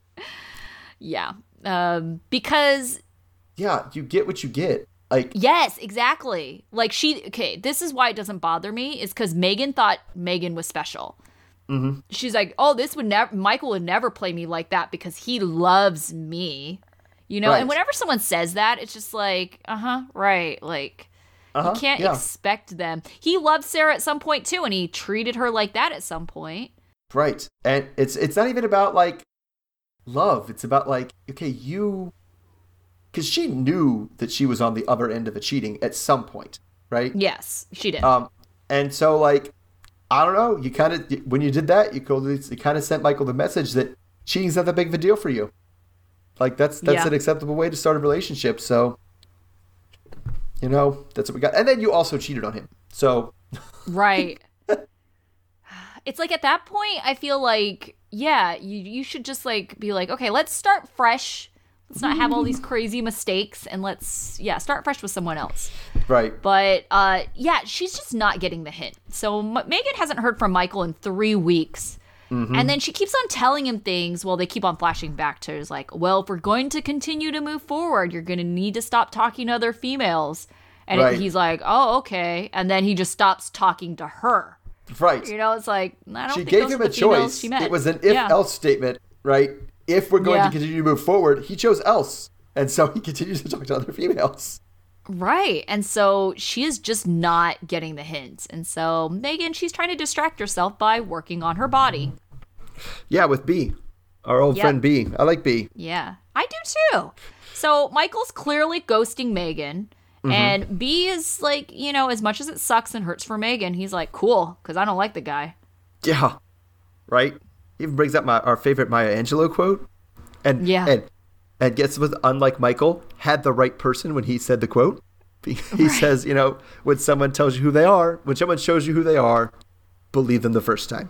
S3: Yeah, um, because
S4: Yeah, you get what you get. Like,
S3: yes, exactly. Like she, okay, this is why it doesn't bother me is because Megan thought Megan was special. Mm-hmm. She's like, oh, this would never, Michael would never play me like that because he loves me, you know?
S4: Right.
S3: And whenever someone says that, it's just like, uh-huh, right. Like,
S4: uh-huh,
S3: you can't
S4: yeah.
S3: expect them. He loved Sarah at some point too, and he treated her like that at some point.
S4: Right. And it's it's not even about like love. It's about like, okay, you, because she knew that she was on the other end of the cheating at some point, right?
S3: Yes, she did.
S4: Um, and so like, I don't know. You kind of when you did that, you could you kind of sent Michael the message that cheating's not that big of a deal for you. Like that's that's
S3: Yeah.
S4: an acceptable way to start a relationship. So, you know, that's what we got. And then you also cheated on him. So,
S3: Right. It's like at that point, I feel like, yeah, you you should just like be like, okay, let's start fresh. Let's not have all these crazy mistakes, and let's yeah start fresh with someone else.
S4: right.
S3: But uh, yeah, she's just not getting the hint. So M- Megan hasn't heard from Michael in three weeks. And then she keeps on telling him things. Well, they keep on flashing back to is like, well, if we're going to continue to move forward, you're going to need to stop talking to other females. And it-
S4: Right.
S3: he's like, oh, okay. And then he just stops talking to her.
S4: Right.
S3: You know, it's like, I don't
S4: She
S3: think
S4: gave
S3: those
S4: him
S3: are
S4: a
S3: the females
S4: choice.
S3: she met.
S4: It was an
S3: Yeah.
S4: if-else statement, right? If we're going
S3: Yeah.
S4: to continue to move forward, he chose else. And so he continues to talk to other females.
S3: Right. And so she is just not getting the hints. And so Megan, she's trying to distract herself by working on her body.
S4: Yeah, with B. Our old
S3: Yep.
S4: friend B. I like B.
S3: Yeah, I do too. So Michael's clearly ghosting Megan.
S4: Mm-hmm.
S3: And B is like, you know, as much as it sucks and hurts for Megan, he's like, cool, because I don't like the guy.
S4: Yeah. Right? Even brings up my our favorite Maya Angelou quote. And
S3: Yeah.
S4: and and guess what? Unlike Michael, had the right person when he said the quote. He he says, you know, when someone tells you who they are, when someone shows you who they are, believe them the first time.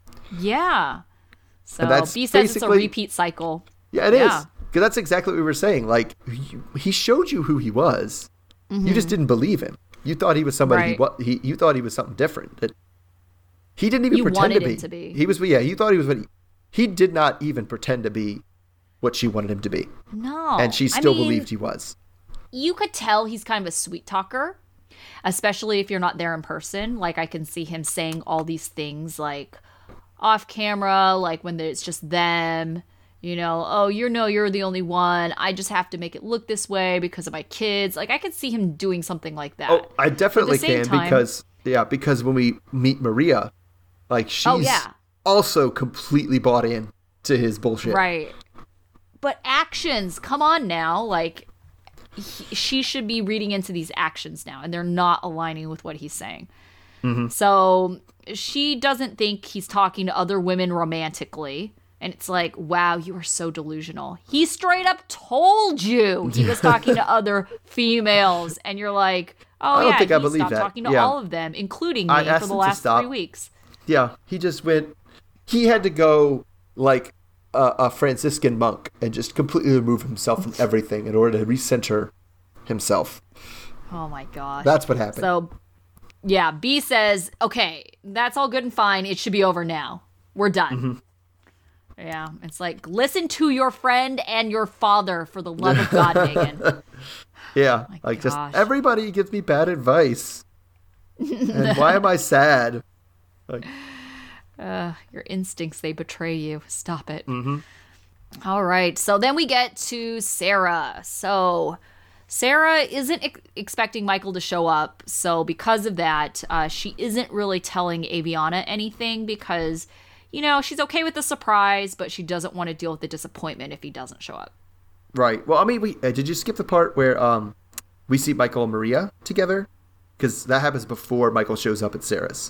S3: Yeah. So
S4: And that's
S3: B says it's a
S4: basically-
S3: repeat cycle.
S4: Yeah, it is.
S3: Yeah.
S4: Because that's exactly what we were saying. Like, he- he showed you who he was. You just didn't believe him. You thought he was somebody. He,
S3: Mm-hmm. Right.
S4: wa- he you thought he was something different. That he didn't even
S3: You
S4: pretend to
S3: wanted
S4: be.
S3: him to be.
S4: He was. Yeah, you thought he was. What he, he did not even pretend to be what she wanted him to be,
S3: No.
S4: and she
S3: I
S4: still
S3: mean,
S4: believed he was.
S3: You could tell he's kind of a sweet talker, especially if you're not there in person. Like, I can see him saying all these things, like, off camera, like when it's just them. You know, oh, you know, you're the only one. I just have to make it look this way because of my kids. Like, I could see him doing something like that.
S4: Oh, I definitely
S3: same
S4: can
S3: time-
S4: because yeah, because when we meet Maria, like she's
S3: Oh, yeah.
S4: also completely bought in to his bullshit.
S3: Right. But actions, come on now. Like, he, she should be reading into these actions now, and they're not aligning with what he's saying.
S4: Mm-hmm.
S3: So she doesn't think he's talking to other women romantically. And it's like, wow, you are so delusional. He straight up told you he was talking to other females. And you're like, oh,
S4: I don't
S3: yeah,
S4: think
S3: he
S4: I believe
S3: stopped
S4: that.
S3: talking to
S4: Yeah.
S3: all of them, including
S4: I
S3: me
S4: asked
S3: for
S4: him
S3: the
S4: to
S3: last
S4: stop.
S3: three weeks.
S4: Yeah, he just went. He had to go like a, a Franciscan monk and just completely remove himself from everything in order to recenter himself.
S3: Oh, my gosh.
S4: That's what happened.
S3: So, yeah, B says, okay, that's all good and fine. It should be over now. We're done.
S4: Mm-hmm.
S3: Yeah, it's like, listen to your friend and your father, for the love of God, Megan.
S4: Yeah,
S3: my
S4: like just
S3: gosh.
S4: everybody gives me bad advice. And why am I sad? Like,
S3: Uh, your instincts, they betray you. Stop it. Mm-hmm. All right, so then we get to Sarah. So Sarah isn't ex- expecting Michael to show up, so because of that, uh, she isn't really telling Aviana anything because, you know, she's okay with the surprise, but she doesn't want to deal with the disappointment if he doesn't show up.
S4: right. Well, I mean, we uh, did you skip the part where um we see Michael and Maria together? Because that happens before Michael shows up at Sarah's.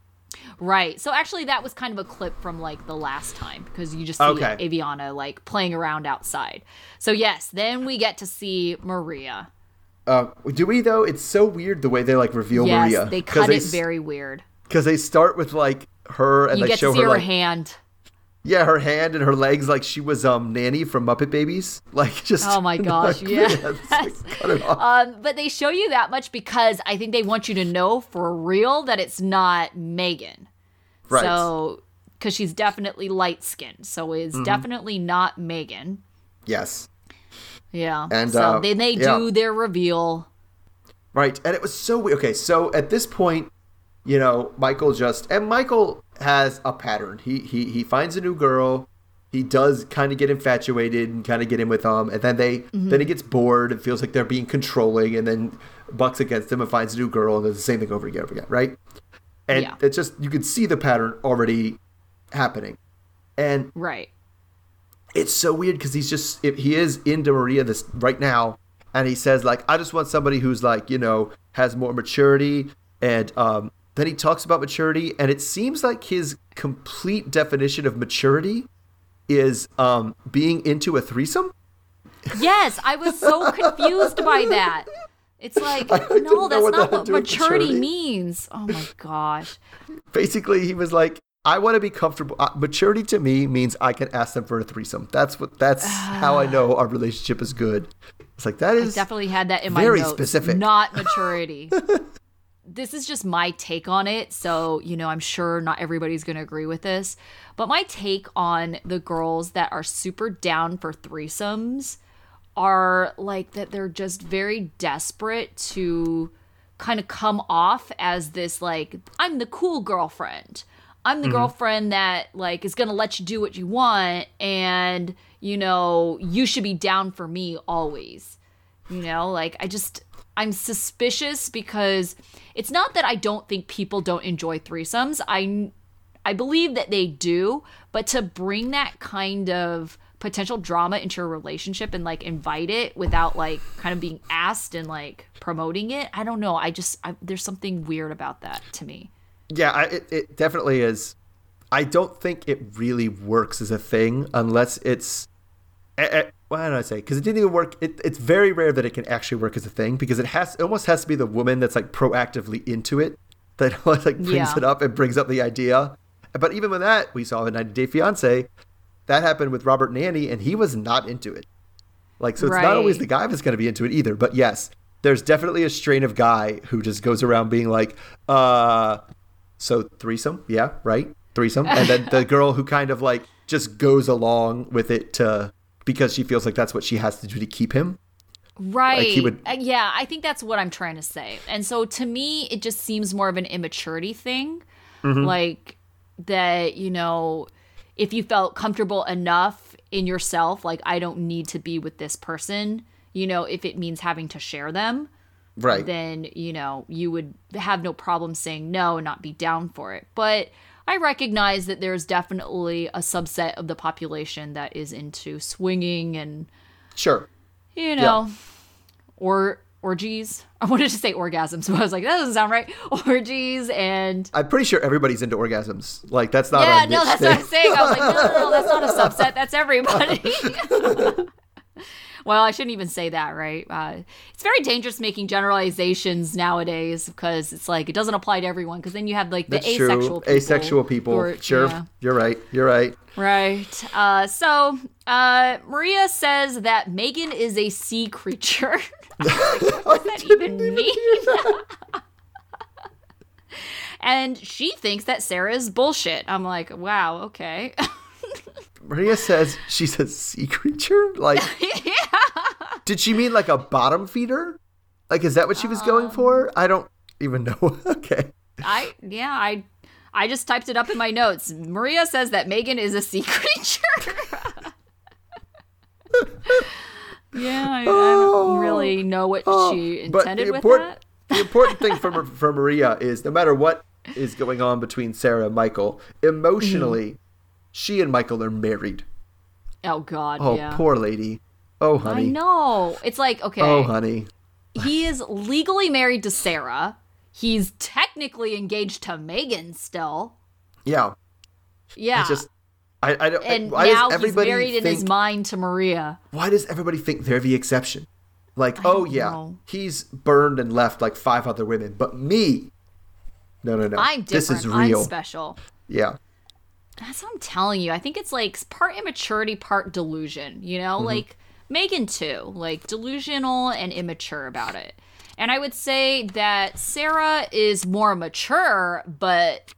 S3: Right. So actually, that was kind of a clip from like the last time because you just see
S4: Okay.
S3: Aviana like playing around outside. So yes, then we get to see Maria.
S4: Uh, do we though? It's so weird the way they like reveal
S3: Yes,
S4: Maria.
S3: they
S4: 'Cause
S3: cut it
S4: s-
S3: very weird.
S4: Because they start with like her and
S3: You
S4: they
S3: get
S4: show
S3: to see her,
S4: her like
S3: hand.
S4: yeah, her hand and her legs like she was um Nanny from Muppet Babies. Like just
S3: Oh my gosh,
S4: like,
S3: yes.
S4: it's like, cut it off.
S3: Um, but they show you that much because I think they want you to know for real that it's not Megan.
S4: Right.
S3: So, because she's definitely light skinned, so it's
S4: Mm-hmm.
S3: definitely not Megan.
S4: Yes.
S3: Yeah.
S4: And,
S3: so
S4: uh,
S3: then they
S4: yeah.
S3: do their reveal.
S4: Right. And it was so weird. Okay, so at this point, you know, Michael just and Michael has a pattern. He he he finds a new girl. He does kind of get infatuated and kind of get in with them, and then they
S3: Mm-hmm.
S4: then he gets bored and feels like they're being controlling, and then bucks against him and finds a new girl, and does the same thing over again, over again, right? And
S3: Yeah.
S4: it's just you can see the pattern already happening, and
S3: Right.
S4: it's so weird because he's just if he is into Maria this right now, and he says like I just want somebody who's like you know has more maturity, and um, then he talks about maturity, and it seems like his complete definition of maturity is um, being into a threesome.
S3: Yes, I was so confused by that. It's like,
S4: didn't
S3: no,
S4: know
S3: that's
S4: what that
S3: not
S4: had
S3: what
S4: to do with
S3: maturity
S4: maturity.
S3: means. Oh my gosh.
S4: Basically, he was like, I want to be comfortable. Uh, maturity to me means I can ask them for a threesome. That's what. That's how I know our relationship is good. It's like that
S3: I
S4: is
S3: definitely had that in my
S4: very
S3: notes.
S4: specific.
S3: Not maturity. This is just my take on it. So, you know, I'm sure not everybody's going to agree with this. But my take on the girls that are super down for threesomes are like that they're just very desperate to kind of come off as this, like, I'm the cool girlfriend. I'm the girlfriend that, like, is going to let you do what you want. And, you know, you should be down for me always. You know, like, I just, I'm suspicious because it's not that I don't think people don't enjoy threesomes. I, I believe that they do, but to bring that kind of potential drama into your relationship and like invite it without like kind of being asked and like promoting it, I don't know. I just, I, there's something weird about that to me.
S4: Yeah, I, it, it definitely is. I don't think it really works as a thing unless it's. Eh, eh, what did I say? Because it didn't even work. It, it's very rare that it can actually work as a thing because it has it almost has to be the woman that's like proactively into it that like brings
S3: Yeah.
S4: it up and brings up the idea. But even with that, we saw in ninety Day Fiance, that happened with Robert and Annie, and he was not into it. Like, so it's not always
S3: Right.
S4: the guy that's going to be into it either. But yes, there's definitely a strain of guy who just goes around being like, uh. So threesome, yeah, right, threesome, and then the girl who kind of like just goes along with it to because she feels like that's what she has to do to keep him.
S3: Right.
S4: he would-
S3: Uh, yeah, I think that's what I'm trying to say. And so to me, it just seems more of an immaturity thing.
S4: Mm-hmm.
S3: Like that, you know, if you felt comfortable enough in yourself, like I don't need to be with this person, you know, if it means having to share them,
S4: Right.
S3: then, you know, you would have no problem saying no and not be down for it. But I recognize that there's definitely a subset of the population that is into swinging and,
S4: Sure.
S3: you know, or orgies. I wanted to say orgasms, but I was like, that doesn't sound right. Orgies and
S4: I'm pretty sure everybody's into orgasms. Like that's not.
S3: yeah,
S4: a
S3: no,
S4: niche
S3: that's
S4: thing.
S3: what I'm saying. I was like, no, no, no, that's not a subset. That's everybody. Well, I shouldn't even say that, right? Uh, it's very dangerous making generalizations nowadays because it's like it doesn't apply to everyone. Because then you have like the
S4: That's
S3: asexual
S4: true.
S3: people.
S4: Asexual people.
S3: who are-
S4: Sure,
S3: yeah.
S4: you're right. You're right.
S3: Right. Uh, so uh, Maria says that Megan is a sea creature. What does that even mean? And she thinks that Sarah is bullshit. I'm like, wow, okay.
S4: Maria says she's a sea creature. Like,
S3: Yeah.
S4: did she mean like a bottom feeder? Like, is that what she was going
S3: Um,
S4: for? I don't even know. Okay.
S3: I yeah, I I just typed it up in my notes. Maria says that Megan is a sea creature. Yeah, I, I don't really know what she
S4: But
S3: intended
S4: the
S3: with
S4: important,
S3: that.
S4: the important thing for for Maria is no matter what is going on between Sarah and Michael, emotionally,
S3: Mm-hmm.
S4: she and Michael are married.
S3: Oh God,
S4: Oh,
S3: yeah.
S4: poor lady. Oh,
S3: I
S4: honey.
S3: know. It's like, okay,
S4: Oh, honey.
S3: he is legally married to Sarah. He's technically engaged to Megan still.
S4: Yeah.
S3: Yeah.
S4: It's just, I, I don't.
S3: and
S4: why
S3: now
S4: does
S3: he's
S4: everybody
S3: married in
S4: think,
S3: his mind to Maria.
S4: Why does everybody think they're the exception? Like, oh
S3: don't
S4: yeah,
S3: know.
S4: he's burned and left like five other women, but me. No, no, no.
S3: I'm different.
S4: This is real.
S3: I'm special.
S4: Yeah.
S3: That's what I'm telling you. I think it's like part immaturity, part delusion, you know?
S4: Mm-hmm.
S3: Like Megan too, like delusional and immature about it. And I would say that Sarah is more mature, but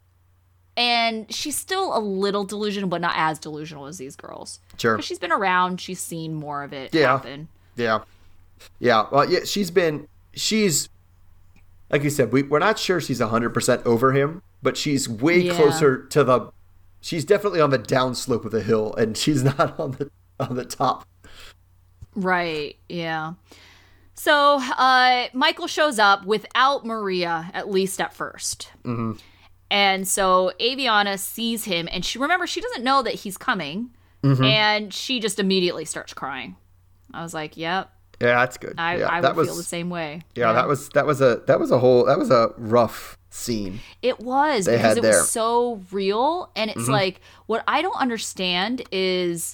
S3: and she's still a little delusional, but not as delusional as these girls.
S4: Sure.
S3: Because she's been around, she's seen more of it
S4: Yeah.
S3: happen.
S4: Yeah. Yeah. Well, yeah, she's been, she's, like you said, we, we're not sure she's one hundred percent over him, but she's way
S3: Yeah.
S4: closer to the, she's definitely on the downslope of the hill, and she's not on the on the top.
S3: Right, yeah. So uh, Michael shows up without Maria, at least at first.
S4: Mm-hmm.
S3: And so Aviana sees him, and she remember she doesn't know that he's coming,
S4: Mm-hmm.
S3: and she just immediately starts crying. I was like, "Yep,
S4: Yeah, that's good.
S3: I,
S4: yeah,
S3: I
S4: that
S3: would
S4: was,
S3: feel the same way."
S4: Yeah, that was that was a that was a whole that was a rough scene.
S3: It was
S4: They
S3: because
S4: had
S3: it
S4: there.
S3: was so real, and it's
S4: Mm-hmm.
S3: like what I don't understand is,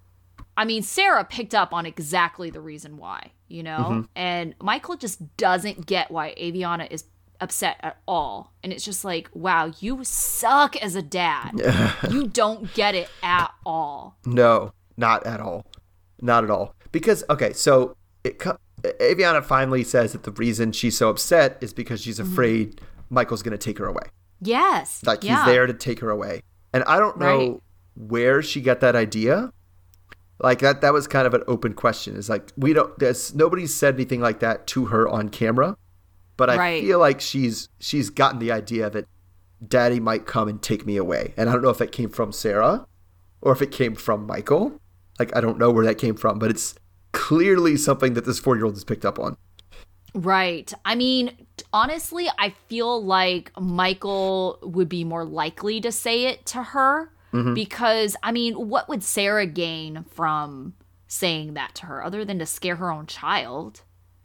S3: I mean, Sarah picked up on exactly the reason why, you know,
S4: Mm-hmm.
S3: and Michael just doesn't get why Aviana is upset at all, and it's just like, wow, you suck as a dad. You don't get it at all.
S4: No, not at all. Not at all. Because, okay, so it, co- Aviana finally says that the reason she's so upset is because she's
S3: Mm-hmm.
S4: afraid Michael's going to take her away.
S3: Yes,
S4: Like,
S3: yeah.
S4: he's there to take her away. And I don't know
S3: Right.
S4: where she got that idea. Like, that that was kind of an open question. It's like, we don't, there's, nobody's said anything like that to her on camera. But I
S3: Right.
S4: feel like she's she's gotten the idea that Daddy might come and take me away. And I don't know if that came from Sarah or if it came from Michael. Like, I don't know where that came from, but it's clearly something that this four-year-old has picked up on.
S3: Right. I mean, t- honestly, I feel like Michael would be more likely to say it to her because, I mean, what would Sarah gain from saying that to her other than to scare her own child?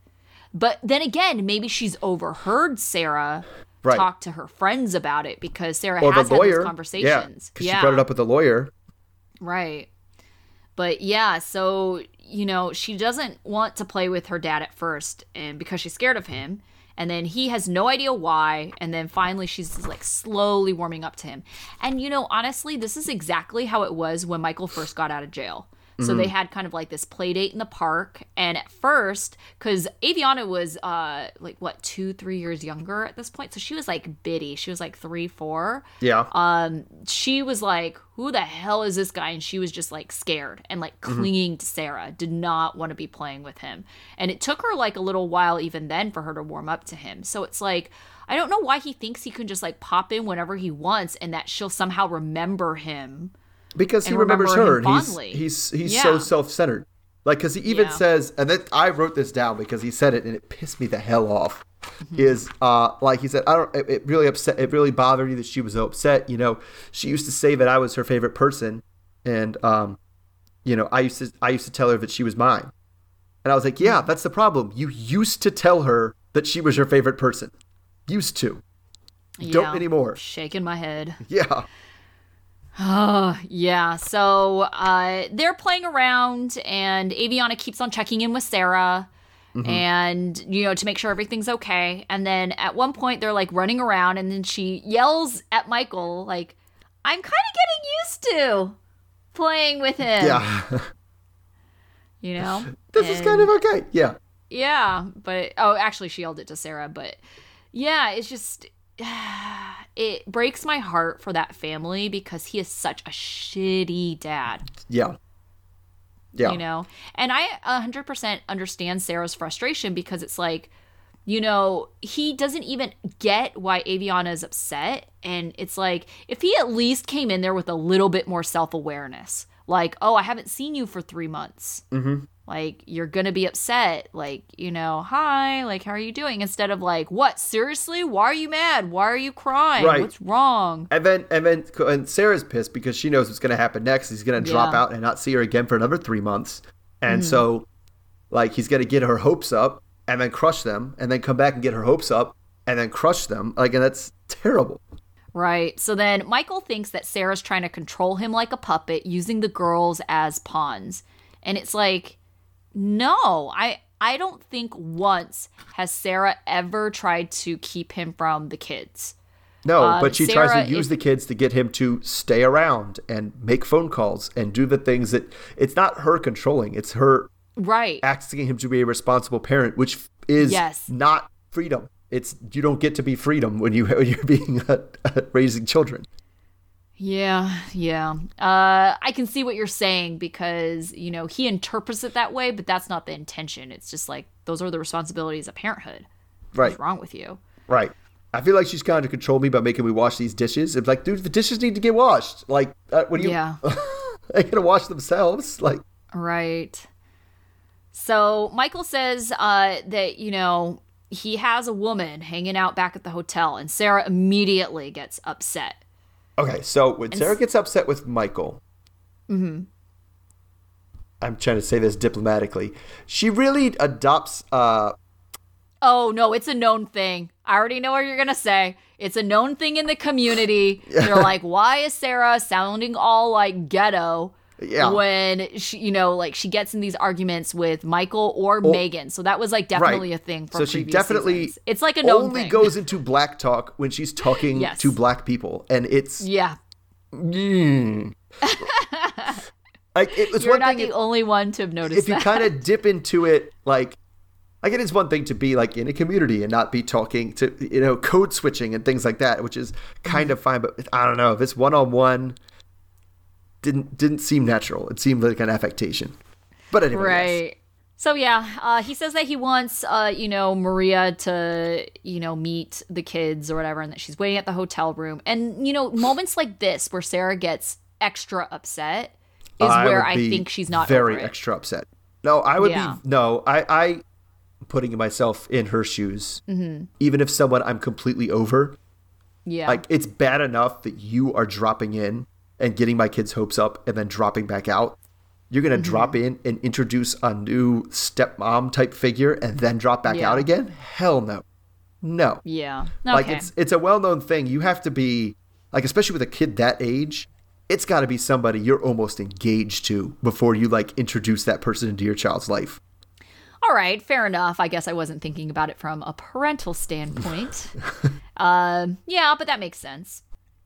S3: But then again, maybe she's overheard Sarah
S4: Right.
S3: talk to her friends about it because Sarah
S4: Or
S3: has
S4: the
S3: had
S4: lawyer.
S3: those
S4: Yeah,
S3: conversations.
S4: because she brought it up with the lawyer.
S3: Right. But yeah, so, you know, she doesn't want to play with her dad at first and because she's scared of him. And then he has no idea why. And then finally she's like slowly warming up to him. And, you know, honestly, this is exactly how it was when Michael first got out of jail. So they had kind of like this play date in the park. And at first, because Aviana was uh, like, what, two, three years younger at this point. So she was like bitty. She was like three, four.
S4: Yeah.
S3: Um, she was like, who the hell is this guy? And she was just like scared and like clinging to Sarah, did not want to be playing with him. And it took her like a little while even then for her to warm up to him. So it's like, I don't know why he thinks he can just like pop in whenever he wants and that she'll somehow remember him.
S4: Because he
S3: and
S4: remembers
S3: remember
S4: her.
S3: him
S4: And he's
S3: fondly.
S4: he's he's
S3: Yeah.
S4: so self-centered. Like, because he even
S3: Yeah.
S4: says, and then I wrote this down because he said it and it pissed me the hell off.
S3: Mm-hmm.
S4: Is uh like he said, I don't. It, it really upset. It really bothered me that she was so upset. You know, she used to say that I was her favorite person, and um, you know, I used to I used to tell her that she was mine. And I was like, yeah, that's the problem. You used to tell her that she was your favorite person. Used to.
S3: Yeah,
S4: Don't anymore.
S3: Shaking my head.
S4: Yeah.
S3: Oh, yeah. So uh, they're playing around, and Aviana keeps on checking in with Sarah, mm-hmm. and, you know, to make sure everything's okay. And then at one point, they're, like, running around, and then she yells at Michael, like, I'm kind of getting used to playing with him.
S4: Yeah.
S3: You know?
S4: This and, is kind of okay. Yeah.
S3: Yeah. But, oh, actually, she yelled it to Sarah. But, yeah, it's just, it breaks my heart for that family because he is such a shitty dad.
S4: Yeah. Yeah.
S3: You know? And I one hundred percent understand Sarah's frustration because it's like, you know, he doesn't even get why Aviana is upset. And it's like, if he at least came in there with a little bit more self-awareness, like, oh, I haven't seen you for three months.
S4: Mm-hmm.
S3: Like, you're going to be upset. Like, you know, hi, like, how are you doing? Instead of like, what? Seriously? Why are you mad? Why are you crying?
S4: Right.
S3: What's wrong?
S4: And then, and then, and Sarah's pissed because she knows what's going to happen next. He's going to
S3: Yeah.
S4: drop out and not see her again for another three months. And
S3: Mhm.
S4: so, like, he's going to get her hopes up and then crush them and then come back and get her hopes up and then crush them. Like, and that's terrible.
S3: Right. So then Michael thinks that Sarah's trying to control him like a puppet, using the girls as pawns. And it's like, no, I I don't think once has Sarah ever tried to keep him from the kids.
S4: No,
S3: Uh,
S4: but she
S3: Sarah
S4: tries to use
S3: is-
S4: the kids to get him to stay around and make phone calls and do the things that it's not her controlling. It's her
S3: Right.
S4: asking him to be a responsible parent, which is
S3: Yes.
S4: not freedom. It's you don't get to be freedom when you when you're being uh, uh, raising children.
S3: Yeah, yeah. Uh, I can see what you're saying because, you know, he interprets it that way, but that's not the intention. It's just like, those are the responsibilities of parenthood.
S4: Right.
S3: What's wrong with you?
S4: Right. I feel like she's trying to control me by making me wash these dishes. It's like, dude, the dishes need to get washed. Like, uh, when you
S3: Yeah.
S4: they're gonna wash themselves. Like,
S3: Right. So Michael says uh, that, you know, he has a woman hanging out back at the hotel, and Sarah immediately gets upset.
S4: okay, so when
S3: And
S4: Sarah
S3: s-
S4: gets upset with Michael,
S3: Mm-hmm.
S4: I'm trying to say this diplomatically. She really adopts. Uh,
S3: Oh, no, it's a known thing. I already know what you're going to say. It's a known thing in the community. They're like, why is Sarah sounding all like ghetto
S4: Yeah.
S3: when she, you know, like she gets in these arguments with Michael or Megan? So that was like definitely
S4: right.
S3: a thing for
S4: So she
S3: previous
S4: definitely
S3: seasons. It's like a known
S4: only
S3: thing.
S4: goes into black talk when she's talking
S3: Yes.
S4: to black people, and it's
S3: Yeah.
S4: mm. like it was
S3: You're
S4: one
S3: not
S4: thing.
S3: the
S4: if-
S3: only one to have noticed
S4: if you
S3: that.
S4: kind of dip into it, like, like it is one thing to be like in a community and not be talking to, you know, code switching and things like that, which is kind of fine. But I don't know if it's one on one, didn't didn't seem natural. It seemed like an affectation. But anyway, yes.
S3: Right. So yeah, uh, he says that he wants, uh, you know, Maria to, you know, meet the kids or whatever, and that she's waiting at the hotel room. And you know, moments like this where Sarah gets extra upset is
S4: I
S3: where
S4: would
S3: I
S4: be
S3: think she's not
S4: very
S3: over it.
S4: extra upset. No, I would
S3: Yeah.
S4: be no. I I putting myself in her shoes.
S3: Mm-hmm.
S4: Even if someone I'm completely over,
S3: Yeah.
S4: like it's bad enough that you are dropping in and getting my kids' hopes up and then dropping back out. You're gonna
S3: Mm-hmm.
S4: drop in and introduce a new stepmom type figure and then drop back
S3: Yeah.
S4: out again? Hell no, no.
S3: yeah. Okay.
S4: Like it's it's a well known thing. You have to be like, especially with a kid that age, it's got to be somebody you're almost engaged to before you like introduce that person into your child's life.
S3: All right, fair enough. I guess I wasn't thinking about it from a parental standpoint. um, yeah, but that makes sense.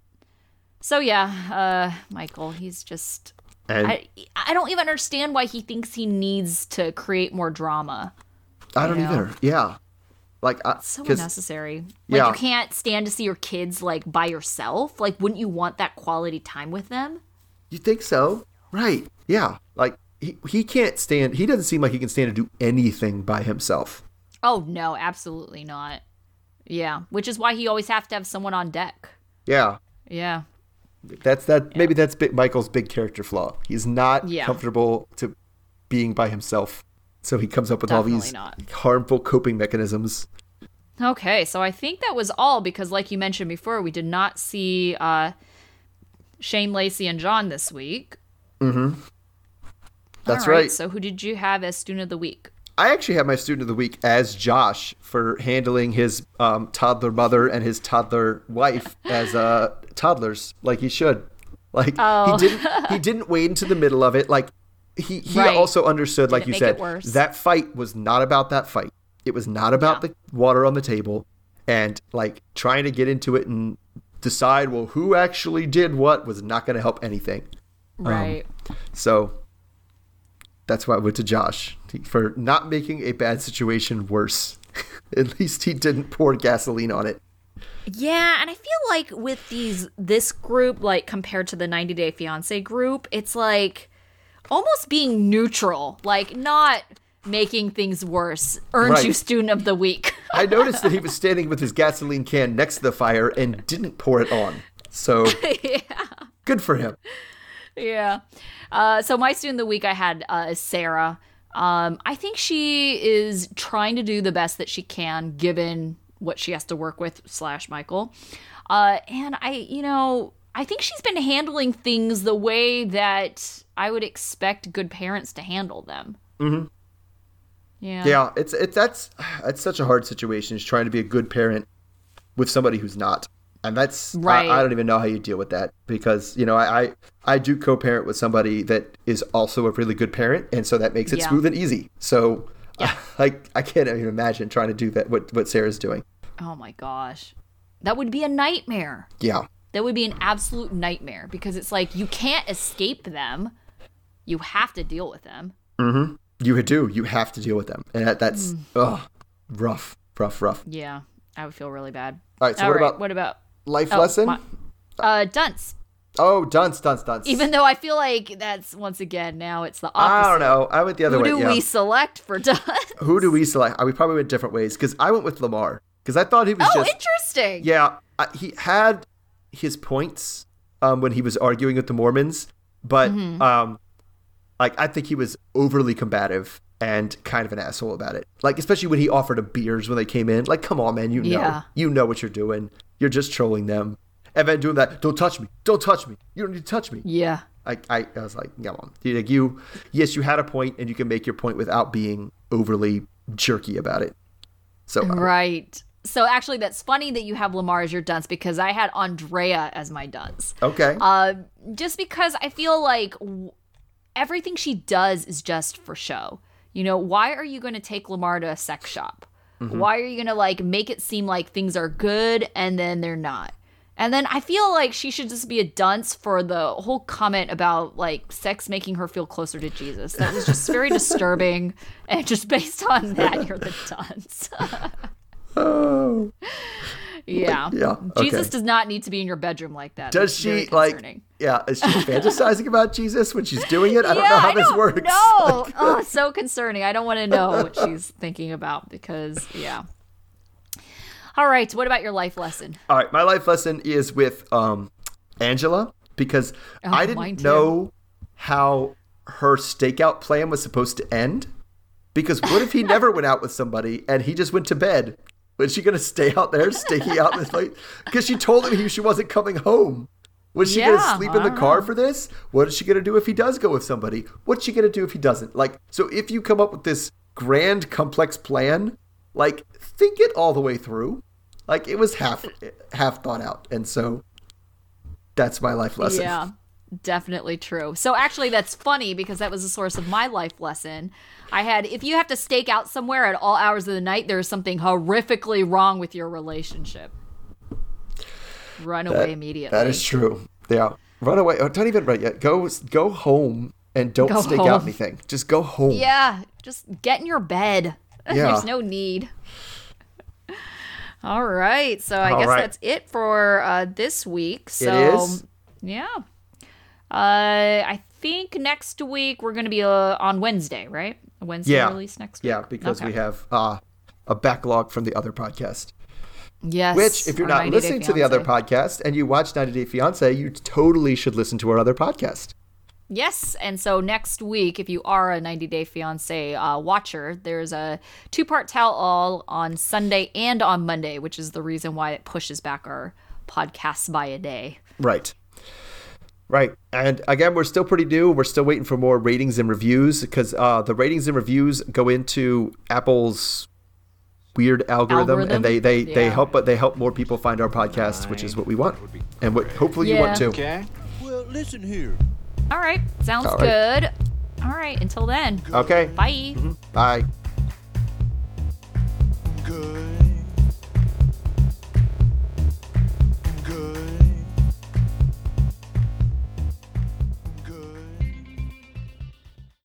S3: So yeah, uh, Michael, he's just.
S4: And
S3: I I don't even understand why he thinks he needs to create more drama.
S4: I don't
S3: you know?
S4: either. Yeah, like I,
S3: So
S4: 'cause-
S3: unnecessary. Like
S4: Yeah.
S3: you can't stand to see your kids like by yourself. Like, wouldn't you want that quality time with them?
S4: You think so? Right. Yeah. Like he, he can't stand, he doesn't seem like he can stand to do anything by himself.
S3: Oh no, absolutely not. Yeah, which is why he always has to have someone on deck.
S4: Yeah.
S3: Yeah.
S4: That's that. Maybe that's big, Michael's big character flaw. He's not
S3: Yeah.
S4: comfortable to being by himself. So he comes up with all
S3: Definitely
S4: these
S3: not.
S4: harmful coping mechanisms.
S3: Okay, so I think that was all because, like you mentioned before, we did not see uh, Shane, Lacey, and John this week.
S4: Mm-hmm. That's
S3: All right,
S4: right.
S3: So who did you have as student of the week?
S4: I actually have my student of the week as Josh for handling his um, toddler mother and his toddler wife as uh, toddlers like he should. Like
S3: Oh.
S4: he didn't he didn't wade into the middle of it. Like he he
S3: Right.
S4: also understood, like
S3: Didn't
S4: you
S3: make
S4: said,
S3: it worse.
S4: that fight was not about that fight. It was not about
S3: Yeah.
S4: the water on the table, and like trying to get into it and decide, well, who actually did what was not going to help anything.
S3: Right.
S4: So that's why I went to Josh for not making a bad situation worse. At least he didn't pour gasoline on it.
S3: Yeah, and I feel like with these this group, like compared to the ninety Day Fiancé group, it's like almost being neutral, like not making things worse. Earns
S4: Right.
S3: you student of the week.
S4: I noticed that he was standing with his gasoline can next to the fire and didn't pour it on. So
S3: Yeah.
S4: good for him.
S3: Yeah. Uh, so my student of the week I had uh, is Sarah. Um, I think she is trying to do the best that she can given what she has to work with slash Michael. Uh, and I, you know, I think she's been handling things the way that I would expect good parents to handle them.
S4: Mm-hmm.
S3: Yeah.
S4: Yeah, it's it's that's it's such a hard situation. Is trying to be a good parent with somebody who's not, and that's
S3: Right.
S4: I, I don't even know how you deal with that because you know I I, I do co-parent with somebody that is also a really good parent, and so that makes it
S3: Yeah.
S4: smooth and easy. So
S3: Yeah.
S4: I I can't even imagine trying to do that. What what Sarah's doing.
S3: Oh my gosh. That would be a nightmare.
S4: Yeah.
S3: That would be an absolute nightmare because it's like you can't escape them. You have to deal with them.
S4: Mm-hmm. You do. You have to deal with them, and that, that's
S3: Mm.
S4: ugh, rough, rough, rough.
S3: Yeah. I would feel really bad.
S4: All right. So
S3: All
S4: what
S3: right,
S4: about
S3: what about
S4: life
S3: oh,
S4: lesson?
S3: my- uh dunce.
S4: Oh, dunce, dunce, dunce.
S3: Even though I feel like that's once again now it's the opposite.
S4: I don't know. I went the other
S3: Who
S4: way.
S3: do
S4: yeah.
S3: we select for dunce?
S4: Who do we select? We probably went different ways because I went with Lamar because I thought he was
S3: Oh,
S4: just
S3: interesting.
S4: yeah. I, he had his points um, when he was arguing with the Mormons, but
S3: Mm-hmm.
S4: um, like I think he was overly combative and kind of an asshole about it. Like especially when he offered them beers when they came in. Like, come on, man, you know,
S3: Yeah.
S4: you know what you're doing. You're just trolling them. And then doing that, don't touch me, don't touch me. You don't need to touch me.
S3: Yeah.
S4: I, I, I was like, come on. You, like you, yes, you had a point, and you can make your point without being overly jerky about it. So, uh,
S3: Right. So actually that's funny that you have Lamar as your dunce because I had Andrea as my dunce.
S4: okay.
S3: Uh, just because I feel like w- everything she does is just for show. You know, why are you going to take Lamar to a sex shop? Why are you going to like make it seem like things are good and then they're not? And then I feel like she should just be a dunce for the whole comment about like sex making her feel closer to Jesus. That was just very disturbing. And just based on that, you're the dunce.
S4: oh.
S3: Yeah.
S4: Yeah,
S3: Jesus
S4: okay.
S3: does not need to be in your bedroom like that.
S4: Does
S3: That's very
S4: she, like,
S3: concerning.
S4: yeah, is she fantasizing about Jesus when she's doing it? I don't
S3: yeah,
S4: know how
S3: I
S4: this
S3: don't
S4: works.
S3: know. Oh, it's so concerning. I don't want to know what she's thinking about because, yeah. All right. What about your life lesson?
S4: All right, my life lesson is with um, Angela because
S3: Oh,
S4: I
S3: mine
S4: didn't
S3: too.
S4: know how her stakeout plan was supposed to end. Because what if he never went out with somebody and he just went to bed? Was she going to stay out there staking out this late? Because she told him he, she wasn't coming home. Was she going
S3: Yeah,
S4: to sleep in
S3: I
S4: the
S3: don't
S4: car
S3: know.
S4: for this? What is she going to do if he does go with somebody? What's she going to do if he doesn't? Like, so if you come up with this grand, complex plan, like, think it all the way through. Like, it was half half thought out. And so that's my life lesson.
S3: Yeah, definitely true. So actually, that's funny because that was the source of my life lesson. I had, if you have to stake out somewhere at all hours of the night, there's something horrifically wrong with your relationship. Run away immediately.
S4: That is true. Yeah. Run away. Oh, don't even run yet. Go go home and don't
S3: Go
S4: stake out
S3: home.
S4: anything. Just go home.
S3: Yeah, just get in your bed.
S4: Yeah.
S3: There's no need. All right, so I
S4: All
S3: guess
S4: right.
S3: that's it for uh, this week. So,
S4: is.
S3: yeah. Uh, I think next week we're going to be uh, on Wednesday, right? A Wednesday
S4: Yeah.
S3: release next week.
S4: Yeah, because
S3: Okay.
S4: we have uh, a backlog from the other podcast.
S3: Yes.
S4: Which, if you're
S3: our
S4: not
S3: ninety Day
S4: listening to the other
S3: Fiancé.
S4: podcast and you watch ninety Day Fiance, you totally should listen to our other podcast.
S3: Yes, and so next week, if you are a ninety Day Fiancé uh, watcher, there's a two-part tell-all on Sunday and on Monday, which is the reason why it pushes back our podcasts by a day.
S4: Right. Right. And again, we're still pretty new. We're still waiting for more ratings and reviews because uh, the ratings and reviews go into Apple's weird algorithm,
S3: Algorithm?
S4: and they they, they
S3: Yeah.
S4: help but they help more people find our podcast, which is what we want, and what hopefully you want
S3: Yeah.
S4: too.
S1: Okay.
S2: Well, listen here.
S3: All right. Sounds
S4: All right.
S3: good. All right. Until then.
S4: Okay.
S3: Bye.
S4: Bye.